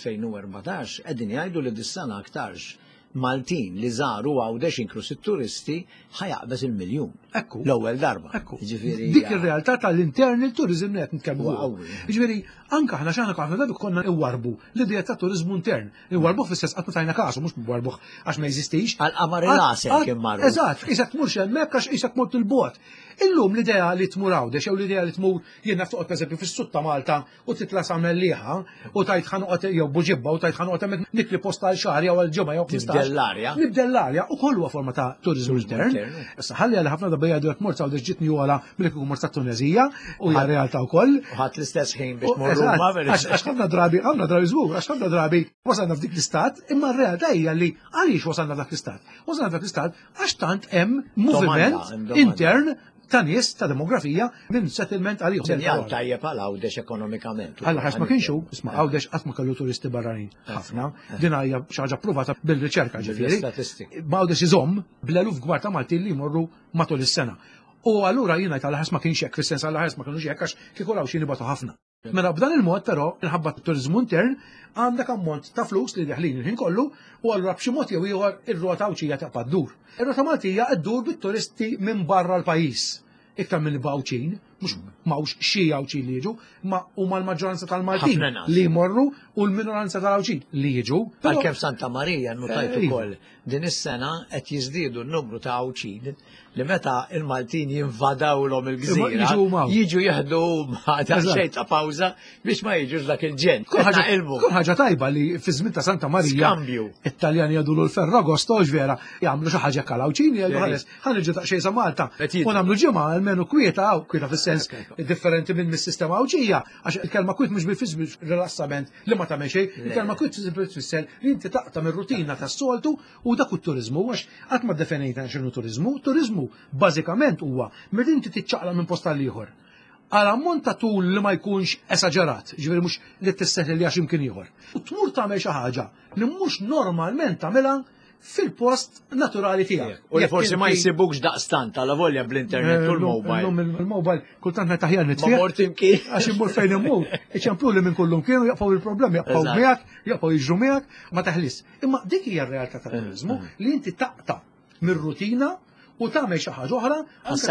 tal-2014 qegħdin jgħidu li dis-sena aktarx Maltin li żaru Għawdex inkluż it-turisti ħajaqbes il-miljun. Ekku. L-ewwel darba. Ekku. Dik ir-realtà tal-internal tourism li qed nitkellmu. Jiġifieri anke aħna x'aħna konna dabi konna iwarbu l-idea ta' turizmu intern. Iwarbuh fis-sess qatt ma tajna kasu mhux warbuh għax ma jeżistix. Għal-qamar il-għasel kien marru. Eżatt, isek tmurx hemmhekk għax isek mort il-bot. Illum l-idea li tmur Għawdex jew l-idea li tmur jien naf toqgħod pereżempju fis-sutta Malta u titla' sa melliħa u tajt ħanoqgħod jew buġibba u tajt ħanoqgħod hemmhekk nikli post għal xahar jew għal ġimgħa jew 15. Nibdel l-arja u koll huwa forma ta' turizmu intern. Issa ħalli għal ħafna dabejja dwar mort Għawdex ġitni wara milli kieku mort tat-Tunezija u hija realtà wkoll. Ħadd l-istess ħin biex morru għax ħafna drabi żgur, għax ħafna drabi wasalna f'dik l-istat, imma r-realtà hija li għaliex wasalna f'dak l-istat. Wasalna f'dak l-istat għax tant hemm moviment intern ta' nies ta' demografija minn settlement għalihom. Sinjal tajjeb għal Għawdex ekonomikament. Alla ħax ma kienxu, isma' Għawdex qatt ma kellu turisti barranin ħafna. Din hija xi ħaġa ppruvata bil-riċerka ġifieri. Ma Għawdex iżomm bl-eluf kbar ta' Maltin li jmorru matul is-sena. U allura jiena jgħid għal ma kienx hekk fis-sens għal ma kienux hekk għax kieku raw xi nibatu ħafna. Mela b'dan il-mod però inħabba t-turizmu intern għandek ammont ta' flus li deħlin il-ħin kollu u allura b'xi mod jew ieħor ir-rota Awċija taqbad dur. Ir-rota Maltija ddur bit-turisti minn barra l-pajjiż. Iktar minn Bawċin, mhux mawx xi Awċin li jiġu, ma huma l-maġġoranza tal-Maltin li jmorru u l-minoranza tal-Awċin li jiġu. Għalkemm Santa Marija nnutajt ukoll din is-sena qed jiżdiedu n-numru ta' Awċin li meta il-Maltin jinvadawlhom il-gżira jiġu jieħdu xejn ta' pawża biex ma jiġux dak il-ġen. Kull ħaġa tajba li fi żmien ta' Santa Marija Italjani jgħidu l-Ferragosto ġvera jagħmlu xi ħaġa kal-Awċin jgħidu ħares ħanġu ta' xejn sa Malta. U nagħmlu ġimgħa almenu kwieta fis-sens differenti minn mis-sistema Awċija għax il-kelma kwiet mhux bil-fiż rilassament li ma tagħmel xejn, il-kelma kwiet tfisser li inti taqta' mir-rutina tas-soltu u dak it-turiżmu għax qatt ma ddefinejta x'inhu turiżmu. Turiżmu bażikament huwa meta inti tiċċaqla minn post tal ieħor għal ammont ta' tul li ma jkunx esaġerat, ġifieri mhux li tisseħħel li għax imkien ieħor. U tmur tagħmel xi ħaġa li mhux normalment tagħmilha fil-post naturali tiegħek. U forsi ma jsibukx daqstant għal volja bl-internet u l-mobile. Il-mobile kultant meta ħjar nitfih. Ma mort imkien. Għax immur fejn immur. Iċemplu li minn kullum kienu jaqgħu il-problemi, jaqgħu miegħek, jaqgħu jiġru miegħek, ma taħlis. Imma dik hija r-realtà tat-turiżmu li inti taqta' mir-rutina u tagħmel xi ħaġa oħra,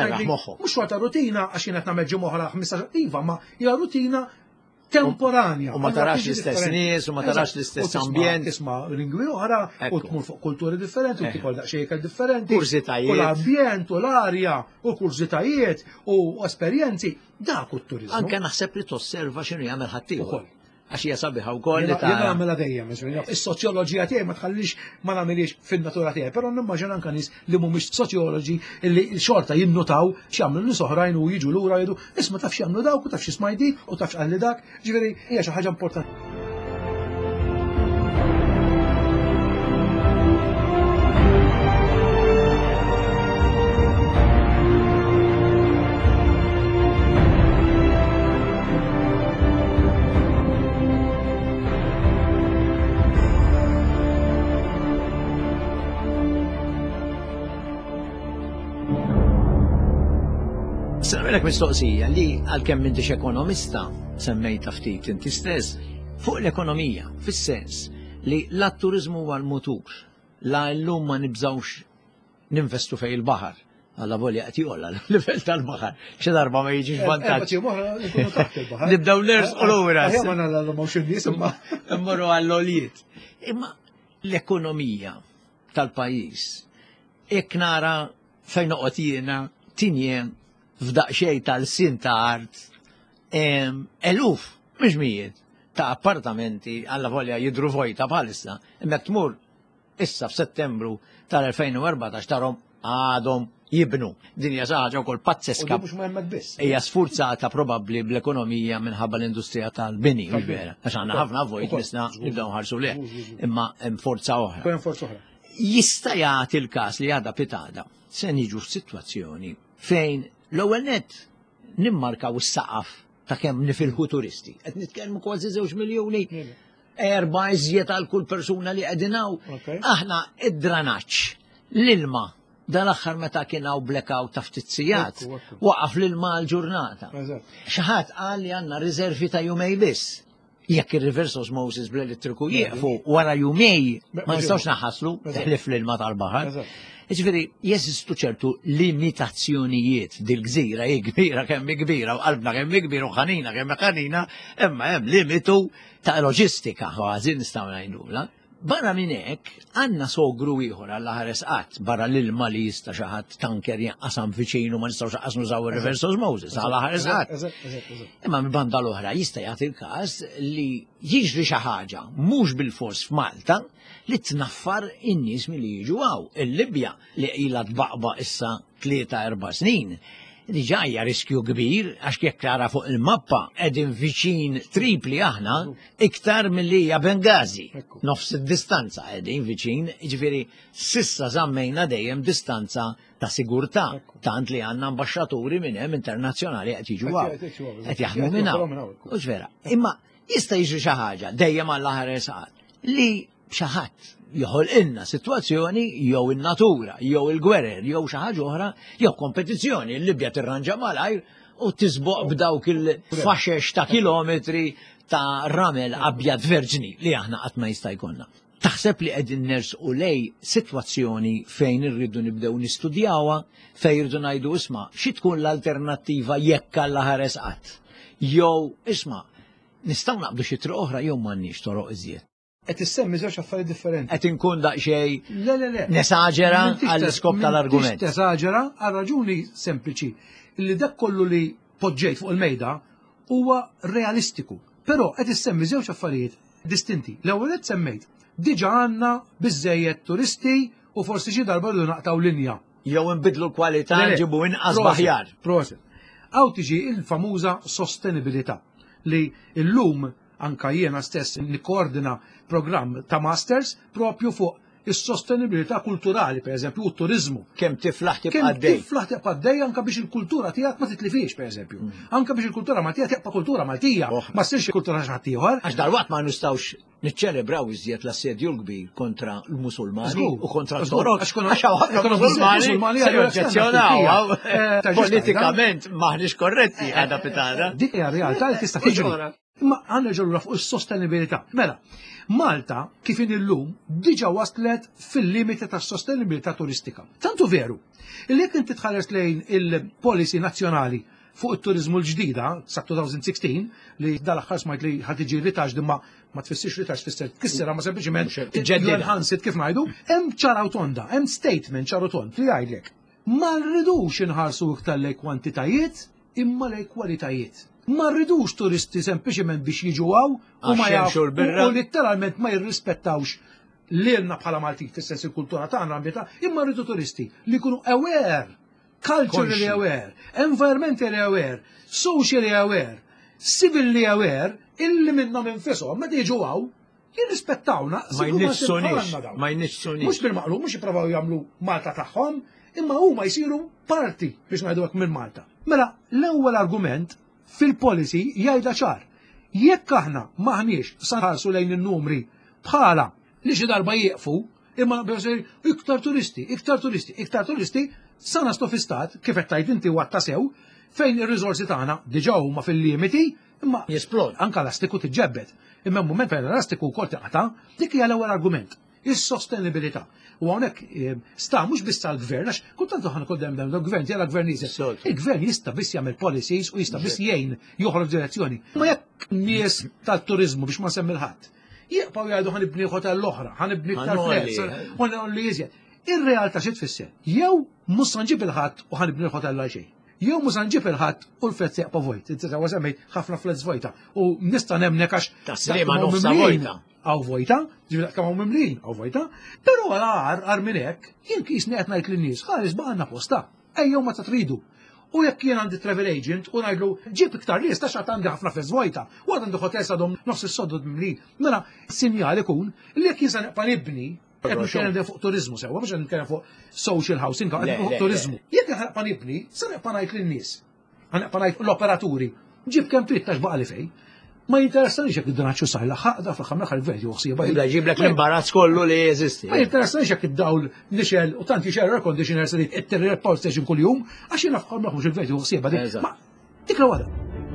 mhux wara rutina għax jiena qed nagħmel ġimgħa oħra 15 iva, ma hija rutina temporanja. U ma tarax l-istess nies, u ma tarax l-istess ambjent. Tisma' lingwi oħra, u tmur fuq kulturi differenti, u tikol daqsxejn differenti. Kurzitajiet. U l-ambjent, u l-arja, u kurzitajiet, u esperjenzi, dak u t-turizmu. Anke naħseb li tosserva x'inhu jagħmel ħaddieħor. Għax hija sabiħa wkoll li ta' jiena nagħmilha dejjem, is-soċjoloġija tiegħi ma tħallix ma nagħmilix fin-natura tiegħi, però nimmaġina anke nies li mhumiex soċjoloġi li xorta jinnutaw x'jagħmlu nies oħrajn u jiġu lura jgħidu isma' taf x'jagħmlu dawk u taf x'isma' dik u taf x'qalli dak, ġifieri hija xi ħaġa importanti. Semmejlek mistoqsija li għalkemm m'intix ekonomista semmejta ftit inti stess fuq l-ekonomija fis-sens li l-turiżmu huwa l-mutur la llum ma nibżawx ninvestu fejn il-baħar alla volja qed joqgħod l-livell tal-baħar xi darba ma jiġix vantaġġ. Nibdew nersqu lura. Immorru għall-oljiet. Imma l-ekonomija tal-pajjiż hekk nara fejn noqgħod jiena tinjiem f'daqxej tal-sin ta' art eluf, mhux mijiet ta' appartamenti għalla volja jidru vojta bħalissa, imma tmur issa f'Settembru tal-2014 tarom għadhom jibnu. Din hija xi ħaġa wkoll pazzeska. Mhux m'hemmhekk biss. Hija sfurzata probabbli bl-ekonomija minħabba l-industrija tal-bini, vera. Għax għandna ħafna vojt nisna nibdew nħarsu leh. Imma hemm forza oħra. Hemm forza oħra. Jista' jagħti l-każ li għadha pitada se niġu f'sitwazzjoni fejn l-ewwel nett nimmarkaw is-saqaf ta' kemm nifilħu turisti. Qed nitkellmu kważi 2 miljuni. 4 iżjed għal kull persuna li qegħdinaw. Aħna id-dranaġġ l-ilma dal-aħħar meta kien hawn blackout ta' ftit sigħat waqaf l-ilma l-ġurnata. Xi ħadd qal li għandna riservi ta' jumej biss. Jekk ir-reverse osmosis bl-elettriku jieqfu wara jumej ma nistgħux naħaslu teħlif l-ilma tal-baħar. Ġifieri jeżistu ċertu limitazzjonijiet dil-gżira hi kbira kemm kbira u qalbna kemm kbir u ħanina kemm ħanina, imma hemm limitu ta' loġistika ħażin nistgħu ngħidula. Barra minn hekk għandna sogru ieħor għall ħares qatt barra l-ilma li jista' xi ħadd tanker janqasam fiċin u ma nistgħux aqas nużaw ir-reverse osmosis għal ħares qatt. Imma mill-banda l-oħra jista' jagħti l-każ li jiġri xi ħaġa mhux bil-fors f'Malta li tnaffar in-nies milli jiġu hawn. Il-Libja li ilha tbaqba issa 3-4 snin diġà hija riskju kbir għax jekk tara fuq il-mappa qegħdin viċin tripli aħna iktar milli hija Bengazi. Nofs id-distanza qegħdin viċin, jiġifieri sissa żammejna dejjem distanza ta' sigurtà tant li għandna ambaxxaturi minn hemm internazzjonali qed jiġu hawn. Qed jaħdmu minn hawn. U ġvera. Imma jista' jiġri xi ħaġa dejjem għall aħar saqat li xi ħadd joħolqilna sitwazzjoni jew in-natura, jew il-gwerer, jew xi ħaġa oħra, jew kompetizzjoni l-Libja tirranġa malajr u tisboq b'dawk il-faxex ta' kilometri ta' ramel abjad verġni li aħna qatt ma jista' jkollna. Taħseb li qegħdin nersqu lej sitwazzjoni fejn irridu nibdew nistudjawha, fejn irridu ngħidu isma' xi tkun l-alternattiva jekk alla ħares qatt. Jew isma' nistgħu naqbdu xi triq oħra jew m'għandniex toroq iżjed. Qed issemmi żewġ affarijiet differenti. Qed inkun daqsxejn nesaġera għall-iskop tal-argument. Tesaġera għal raġuni sempliċi li dak kollu li poġġejt fuq il-mejda huwa realistiku. Però qed issemmi żewġ affarijiet distinti. L-ewwel qed semmejt diġà għandna biżejjed turisti u forsi xi darba rridu naqtaw linja. Jew inbidlu l-kwalità nġibu inqas baħjar. Proset. Hawn tiġi l-famuża sostenibilità li llum anka jiena stess nikkoordina programm ta' masters propju fuq is-sostenibilità kulturali, pereżempju, u t-turizmu. Kemm tiflaħ tibqa' dej. Tiflaħ tibqa' dej anke biex il-kultura tiegħek ma titlifix, pereżempju. Anke biex il-kultura Maltija tibqa' kultura Maltija, ma ssirx kultura xi ħadd ieħor. Għax dalwaqt ma nistgħux niċċelebraw iżjed l-assedju l-kbir kontra l-Musulmani u kontra l-Torok. Musulmani oġġezzjonaw. Politikament maħniex korretti għadha pitara. Dik hija realtà li tista' tiġri. Imma għandna ġorru fuq is-sostenibilità. Mela, Malta kif illum diġà waslet fil-limiti tas-sostenibilità turistika. Tantu veru, li jekk inti tħares lejn il-policy nazzjonali fuq it-turizmu l-ġdida sa 2016 li dal-aħħar smajt li ħad tiġi ritax dimma ma tfissirx ritax tfisser tkissera ma sempliċement enhanced kif ngħidu, hemm ċara tonda, hemm statement ċara tond li jgħidlek. Ma rridux inħarsu iktar lej kwantitajiet imma lej kwalitajiet. Ma rridux turisti sempliċement biex jiġu għaw u ma jafu u letteralment ma jirrispettawx l-ilna bħala Malti fis-sens il-kultura tagħna ambjenta, imma rridu turisti li jkunu aware, culturally aware, environmentally aware, socially aware, civilly aware, illi minnhom infisom meta jiġu għaw jirrispettawna. Ma jnissuni. Mhux bil-maqlub, mhux jippruvaw jagħmlu Malta tagħhom, imma huma jsiru parti biex ngħidu hekk minn Malta. Mela, l-ewwel argument fil-policy jgħidha ċar. Jekk aħna maħniex sanħarsu lejn in-numri bħala li xi darba jieqfu, imma iktar turisti, sa naslu fi stat kif qed tgħid inti watta sew fejn ir-riżorsi tagħna diġà huma fil-limiti imma jesplod anke elastiku tiġġebbed. Imma mument fejn elastiku wkoll teqta' dik hija l-ewwel argument. Is-sostenibilità. U hawnhekk sta mhux biss tal-gvern għax kultant ħana koddem il-gvern tiegħek gvern iżgħar. Il-gvern jista' biss jagħmel policies u jista' biss jgħin joħroġ direzzjoni. Ma jekk nies tal-turiżmu biex ma semmi l-ħadd. Jieqgħu jgħidu ħanibni ħotell l-oħra, ħanibni iktar flets, u li jiżjed. Ir-realtà xi tfisser? Jew mhux ħanġib il-ħadd u ħanibni l-ħotell għal xejn. jew mhux nġib il-ħadd u l-flezz jaqpa' vojt. Inti sewa semmejt ħafna flezz vojta. U nista' nemnek għax Taslima nofsa vojta. Għaw vojta, ġivri kemm hawn mimlin, għaw vojta. Però għar minn hekk, jien kisni qed ngħid lin-nies, ħares baqgħna posta, ejjew ma tridu. U jekk jien għandi travel agent u ngħidlu ġib iktar nies ta' xatt għandi ħafna flezz vojta, u għad għandi ħotel sadhom nofs is-soddu mimlin. Mela sinjal ikun li jekk jien se neqpa' nibni qed nitkellem fuq turizmu sewwa, mhux qed nitkellem fuq social housing, qed fuq turizmu. Jekk qed neqpa' nibni, se neqpa' ngħid lin-nies. Neqpa' ngħid l-operaturi, ġib kemm trid tax baqa' li fejn. Ma jinteressanix jekk id-donaċċju sajla ħaqda fl-ħam l-aħħar il-verju ħsieba. Ibda ġiblek l-imbarazz kollu li jeżisti. Ma jinteressanix jekk id-dawl nixel u tanti xer air conditioners li t-terri power station kuljum għax jiena f'ħam mhux il-verju ħsieba. Ma dik l-għada.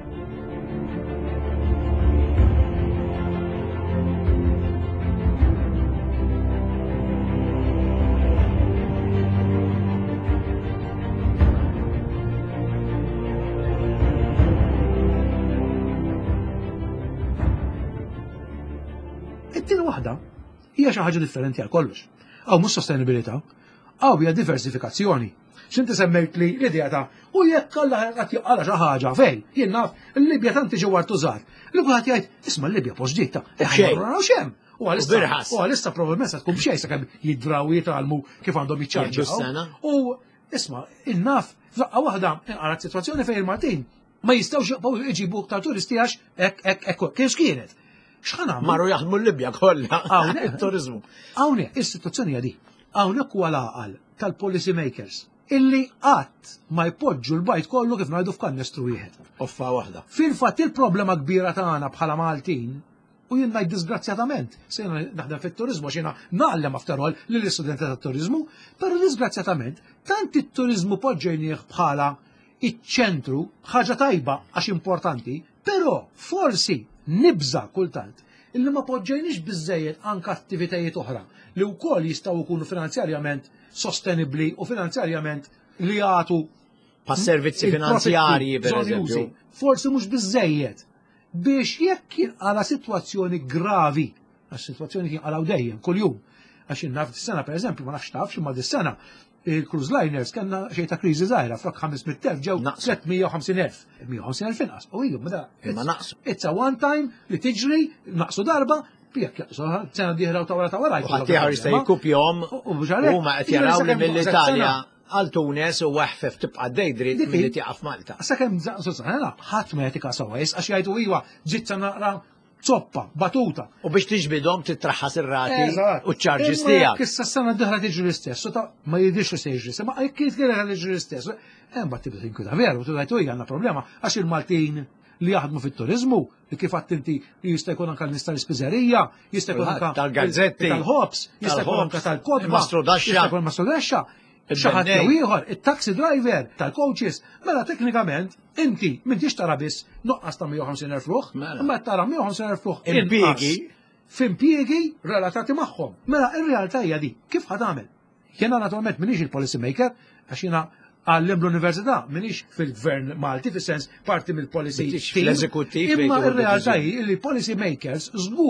It-tieni waħda hija xi ħaġa differenti għal kollox. Aw mhux sostenibilità, aw hija diversifikazzjoni. X'inti semmejt li l-idea ta' u jekk Alla qed jaqala xi ħaġa fejn, jien naf il-Libja tant tiġi war tużar. Li kulħadd jgħid isma' l-Libja poġġieta. X'hemm. U għalissa probabbilment se tkun xejn sakemm jidraw jitgħalmu kif għandhom jiċċarġaw. U isma' innaf f'daqqa waħda inqarat sitwazzjoni fejn il-Maltin ma jistgħux jaqbgħu jġibu aktar turisti għax hekk kif kienet. X'ħanam? Marru jaħdmu l-Libja kollha. Hawnhekk turizmu. Hawnhekk is-sitwazzjoni di. Hawnhekk huwa l-għaqal tal-policy makers illi qatt ma jpoġġu l-bajt kollu kif ngħidu f'kannestru wieħed. Offa waħda. Fil-fatt il-problema kbira tagħna bħala Maltin u jien ngħid disgrazzjatament, se naħdem fit-turiżmu għax jiena nagħlem after all lill-istudenti tat-turiżmu, però disgrazzjatament tant it-turiżmu poġġejnieh bħala iċ-ċentru ħaġa tajba għax importanti, però forsi nibża kultant illi ma poġġejniex biżżejjed anke attivitajiet oħra li wkoll jistgħu jkunu finanzjarjament sostenibbli u finanzjarjament li jagħtu pas-servizzi finanzjarji pereżempju. Forsi mhux biżżejjed biex jekk jinqala sitwazzjoni gravi, għax sitwazzjoni jinqalgħu dejjem kuljum. Għax innaf dis-sena pereżempju ma nafx tafx imma dis-sena il-cruise liners kellna xejn ta' kriżi żgħira flok 500,000 ġew 350,000. 150,000 inqas. U ilu meta imma naqsu. It's a one time li tiġri naqsu darba jekk jaqsu sena dieħra u tawra ta' wara. Ħadd ieħor jista' jkupjhom huma qed jaraw li mill-Italja għal Tunes u waħfef tibqa' dejdri milli tieqaf Malta. Sakemm sena ħadd ma jagħtika sawajs għax jgħidu iwa ġiet sa naqra zoppa, batuta. U biex tiġbidhom titraħħas ir-rati u ċ-ċarġis tiegħek. Issa s-sena d-dieħla tiġri l-istess, ma jidhirx li se jiġri, ma jekk jitgħidha tiġri l-istess. Mbagħad tibda tinkwita veru, tgħid għandna problema għax il-Maltin li jaħdmu fit-turizmu, li kif għadt inti li jista' jkun anke l-ispizerija, jista' jkun anke tal-gazzetti, tal-ħobs, jista' jkun anke tal-kodba, il-mastrodaxxa, jista' jkun mastrodaxxa. Xaħat ieħor, it-taxi driver tal-coaches, mela teknikament inti m'intix tara biss noqqas ta' 150,000 fruħ, imma tara 150,000 fruħ impjiegi f'impjiegi relatati magħhom. Mela ir-realtà hija di, kif ħad tagħmel? Jiena naturalment m'iniex il-policy maker għax jiena għallem l-Università m'iniex fil-Gvern Malti fis-sens parti mill-policy fl-eżekuttiv. Imma ir-realtà hi li policy makers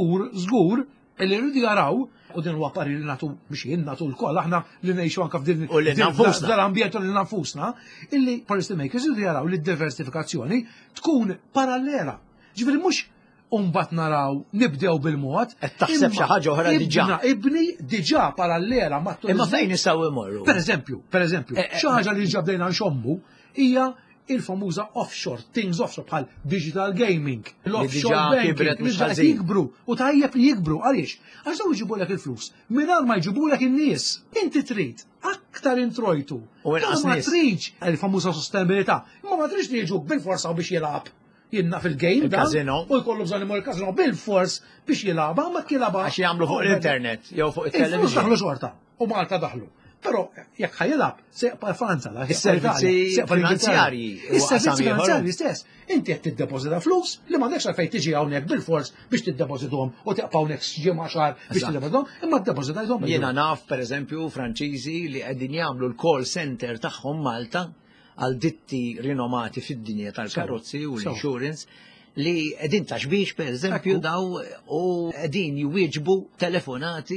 żgur illi rridu jaraw u din huwa pari li nagħtu biex jien nagħtu l-koll aħna li ngħixu anke f'din l-ambjent u li nafusna, illi policy makers irridu jaraw li d-diversifikazzjoni tkun parallela. Ġifieri mhux mbagħad naraw nibdew bil-mod. Qed taħseb xi ħaġa oħra diġà. Ibni diġà parallela mat-turizmu. Imma fejn nistgħu immorru? Pereżempju, xi ħaġa li ġabdejna nxommu hija il-famuża offshore, things offshore bħal digital gaming, l-offshore banking, li qed jikbru u tajjeb li jikbru għaliex. Għax dawn jġibulek il-flus, mingħajr ma jġibulek in-nies. Inti trid aktar introjtu. U inqas ma tridx il-famuża sostenibilità, imma ma tridx li jiġu bil-forsa biex jilgħab jinna fil-game il-kazino u jkollu bżonn imur il-kazino bil-fors biex jilgħabha ma kilaba. Għax jagħmlu fuq l-internet jew fuq it-television. Daħlu xorta u Malta daħlu. Però jekk ħajilab seqpa Franza la is-servizzi finanzjarji. Is-servizzi finanzjarji stess. Inti qed tiddepożita flus li m'għandekx għalfejn tiġi hawnhekk bil-fors biex tiddepożithom u teqpa' hawnhekk ġimgħa xahar biex tiddepożithom, imma ddepożitajthom. Jiena naf pereżempju Franċiżi li qegħdin jagħmlu l-call center tagħhom Malta għal ditti rinomati fid-dinja tal-karozzi u l-insurance li qegħdin taxbix pereżempju daw u qegħdin jwieġbu telefonati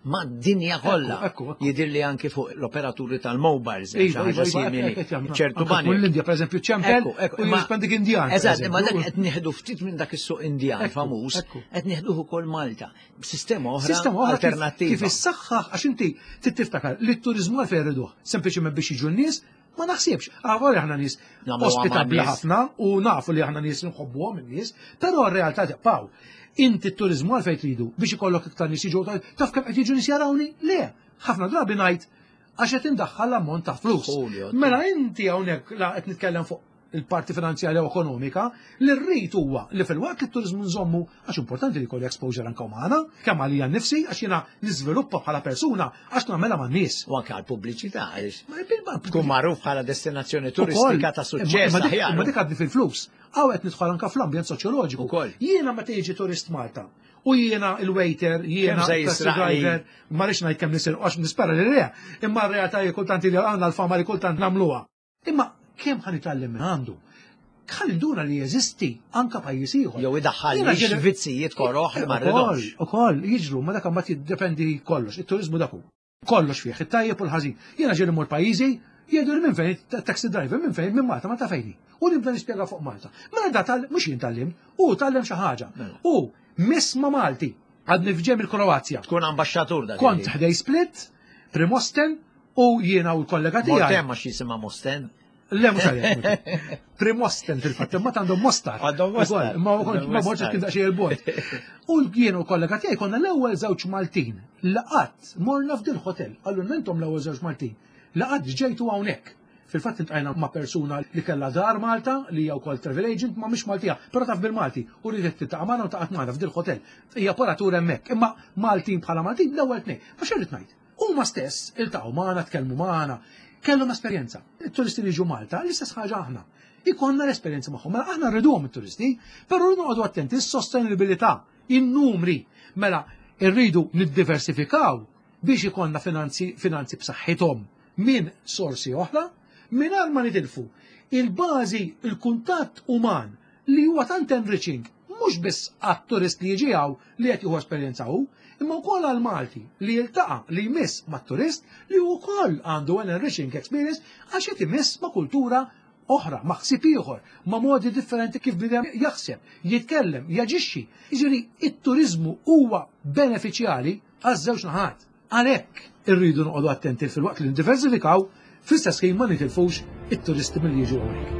ma' d-dinja kollha. Ekku. Jidirli anke fuq l-operaturi tal-mobiles. Iva, ħaġa simili. ċertu bani. L-Indja, per eżempju, ċempel u jispendik Indjan. Eżatt, imma dak qed nieħdu ftit minn dak is-suq Indjan famuż, ekku. qed nieħduh ukoll Malta. B'sistema oħra Sistema oħra alternattiva. kif is-saħħa għax inti tiftakar li t-turizmu għalfejn irriduh, sempliċement biex jiġu n-nies, ma naħsibx. Għavoli aħna nies Nagħmlu ospitabbli għaman nies. ħafna u nafu li aħna nies nħobbuhom in-nies, però r-realtà paw. Inti t-turizmu għalfejn tridu biex ikollok iktar nies jiġu taf kemm qed jiġu nies jarawni? Le, ħafna drabi ngħid għax qed indaħħal l-ammont ta' flus. Mela inti hawnhekk qed nitkellem fuq il-parti finanzjarja u ekonomika li rrid huwa li fil-waqt li t-turizmu nżommu għax importanti li jkolli exposure anke magħna, kemm għalija nnifsi għax jiena niżviluppa bħala persuna għax nagħmilha man-nies. U anke għall-pubbliċità għaliex Ma bil-bank tkun magħruf bħala destinazzjoni turistika ta' suċċess Ma aħjar. dik għaddi fil-flus. Għaw qed nidħol anke fl-ambjent soċjoloġiku. Ukoll. Jiena meta jiġi turist Malta u jiena il-waiter, jiena Kemm se taxi jisraqli? driver, ma rridx ngħid kemm nisir għax nispera li le, imma r-realtà hi kultant li għandna l-fama li kultant nagħmluha. Imma kemm ħanitgħallem minn għandu? Ħalli nduna li jeżisti anke pajjiż ieħor. Jew idaħħal lix vizzijiet koroħ li ma rridhomx. Ukoll jiġru, ma dak imbagħad jiddependi kollox, it-turizmu dak hu. Kollox fih, it-tajjeb u l-ħażin. Jiena ġieli mur pajjiżi, jgħidu li minn fejn taxi driver minn fejn minn Malta ma ta' fejni. U nibda nispjega fuq Malta. Mela da mhux jintallim, u tallem xi ħaġa. U miss ma' Malti għadni f'ġem il-Kroazja. Tkun ambaxxatur dak. Kont ħdej split, Primosten u jiena u l-kollega tiegħi. Mortem ma x'jisimha Mosten. Le, mux għalek. Primosten fil-fatt, ma għandhom mostar. Għandhom mostar. Ma morċa kien daqxie il-bot. U jienu kollega tijaj konna l-ewel zawċ Maltin. Laqat, morna f'dil hotel. Għallu nentom l-ewel zawċ Maltin. Laqat ġejtu għawnek. Fil-fatt intajna ma' persuna li kella dar Malta, li jaw kol travel agent, ma' mux Maltija, pero taf bil-Malti. U rridet t-taqamana u taqat maħna f'dil hotel. Ija operatur emmek. Imma Maltin bħala Maltin l-ewel tnej. Ma xerrit najt. U ma stess, il-taqaw maħna, tkellmu maħna. Kellhom esperjenza. Il-turisti li ġu Malta, l-istess ħaġa aħna. Ikonna l-esperjenza magħhom. Mela aħna rriduhom it-turisti, però noqogħdu attenti is-sostenibilità, in-numri. Mela rridu niddiversifikaw biex ikonna finanzi b'saħħithom minn sorsi oħra, mingħajr ma nitilfu il-bażi, il-kuntatt uman li huwa tant enriching, mhux biss għat-turist li jiġijaw li qed jieħu esperjenza hu, imma wkoll għal Malti li jiltaqa' li jmiss mat-turist li wkoll għandu an enriching experience għax qed imiss ma' kultura oħra, ma' ħsieb ieħor, ma' modi differenti kif bidem jaħseb, jitkellem, jaġixxi. Jiġri it-turiżmu huwa benefiċjali għaż-żewġ naħat. Għalhekk irridu noqogħdu attenti fil-waqt li ndiversifikaw fl-istess ħin ma nitilfux it-turisti milli jiġu hawnhekk.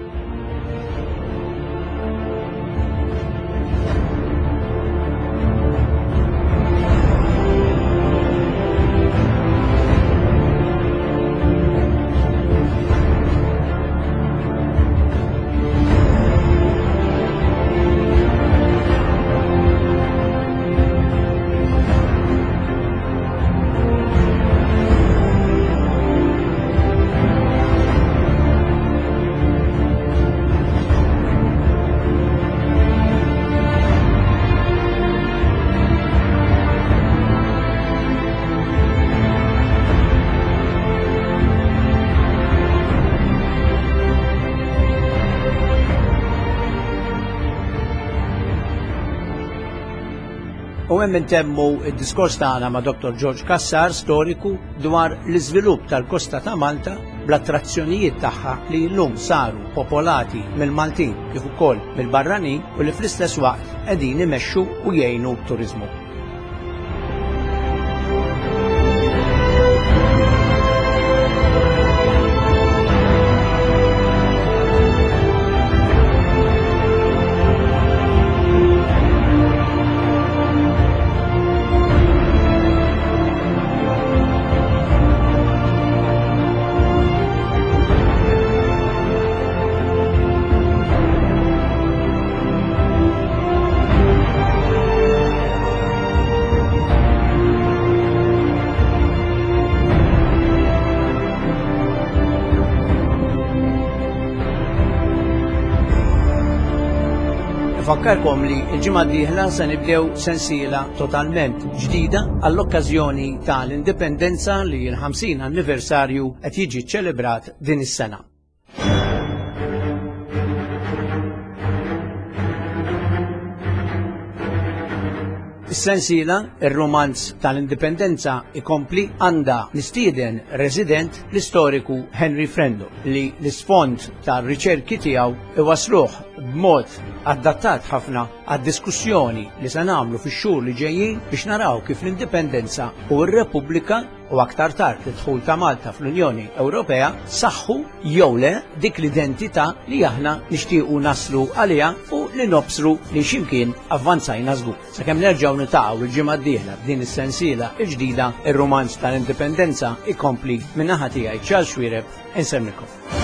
U hemm intemmu id-diskors tagħna ma' Dr. George Kassar, storiku, dwar l-iżvilupp tal-kosta ta' Malta bl-attrazzjonijiet tagħha li llum saru popolati mill-Maltin kif ukoll mill-barranin u li fl-istess waqt qegħdin imexxu u jgħinu t-turiżmu. Fakkarkom li l-ġimgħa d-dieħla se nibdew sensiela totalment ġdida għall-okkażjoni tal-indipendenza li l-50 anniversarju qed jiġi ċċelebrat din is-sena. Is-sensiela ir-romanz tal-indipendenza ikompli għandha nistieden resident l-istoriku Henry Frendo li l-isfond tar-riċerki tiegħu iwasluh b'mod adattat ħafna għad-diskussjoni li se nagħmlu fix-xhur li ġejjin biex naraw kif l-indipendenza u r-Repubblika u aktar tard id-dħul ta' Malta fl-Unjoni Ewropea saħħu jew le dik l-identità li aħna nixtiequ naslu għaliha u li nobsru li x'imkien avvanzajna żgur. Sakemm nerġgħu nitaqgħu il-ġimgħa d-dieħla b'din is-sensiela l-ġdida ir-romanz tal-indipendenza ikompli min-naħa tiegħi Charles Xwiereb insemmilkom.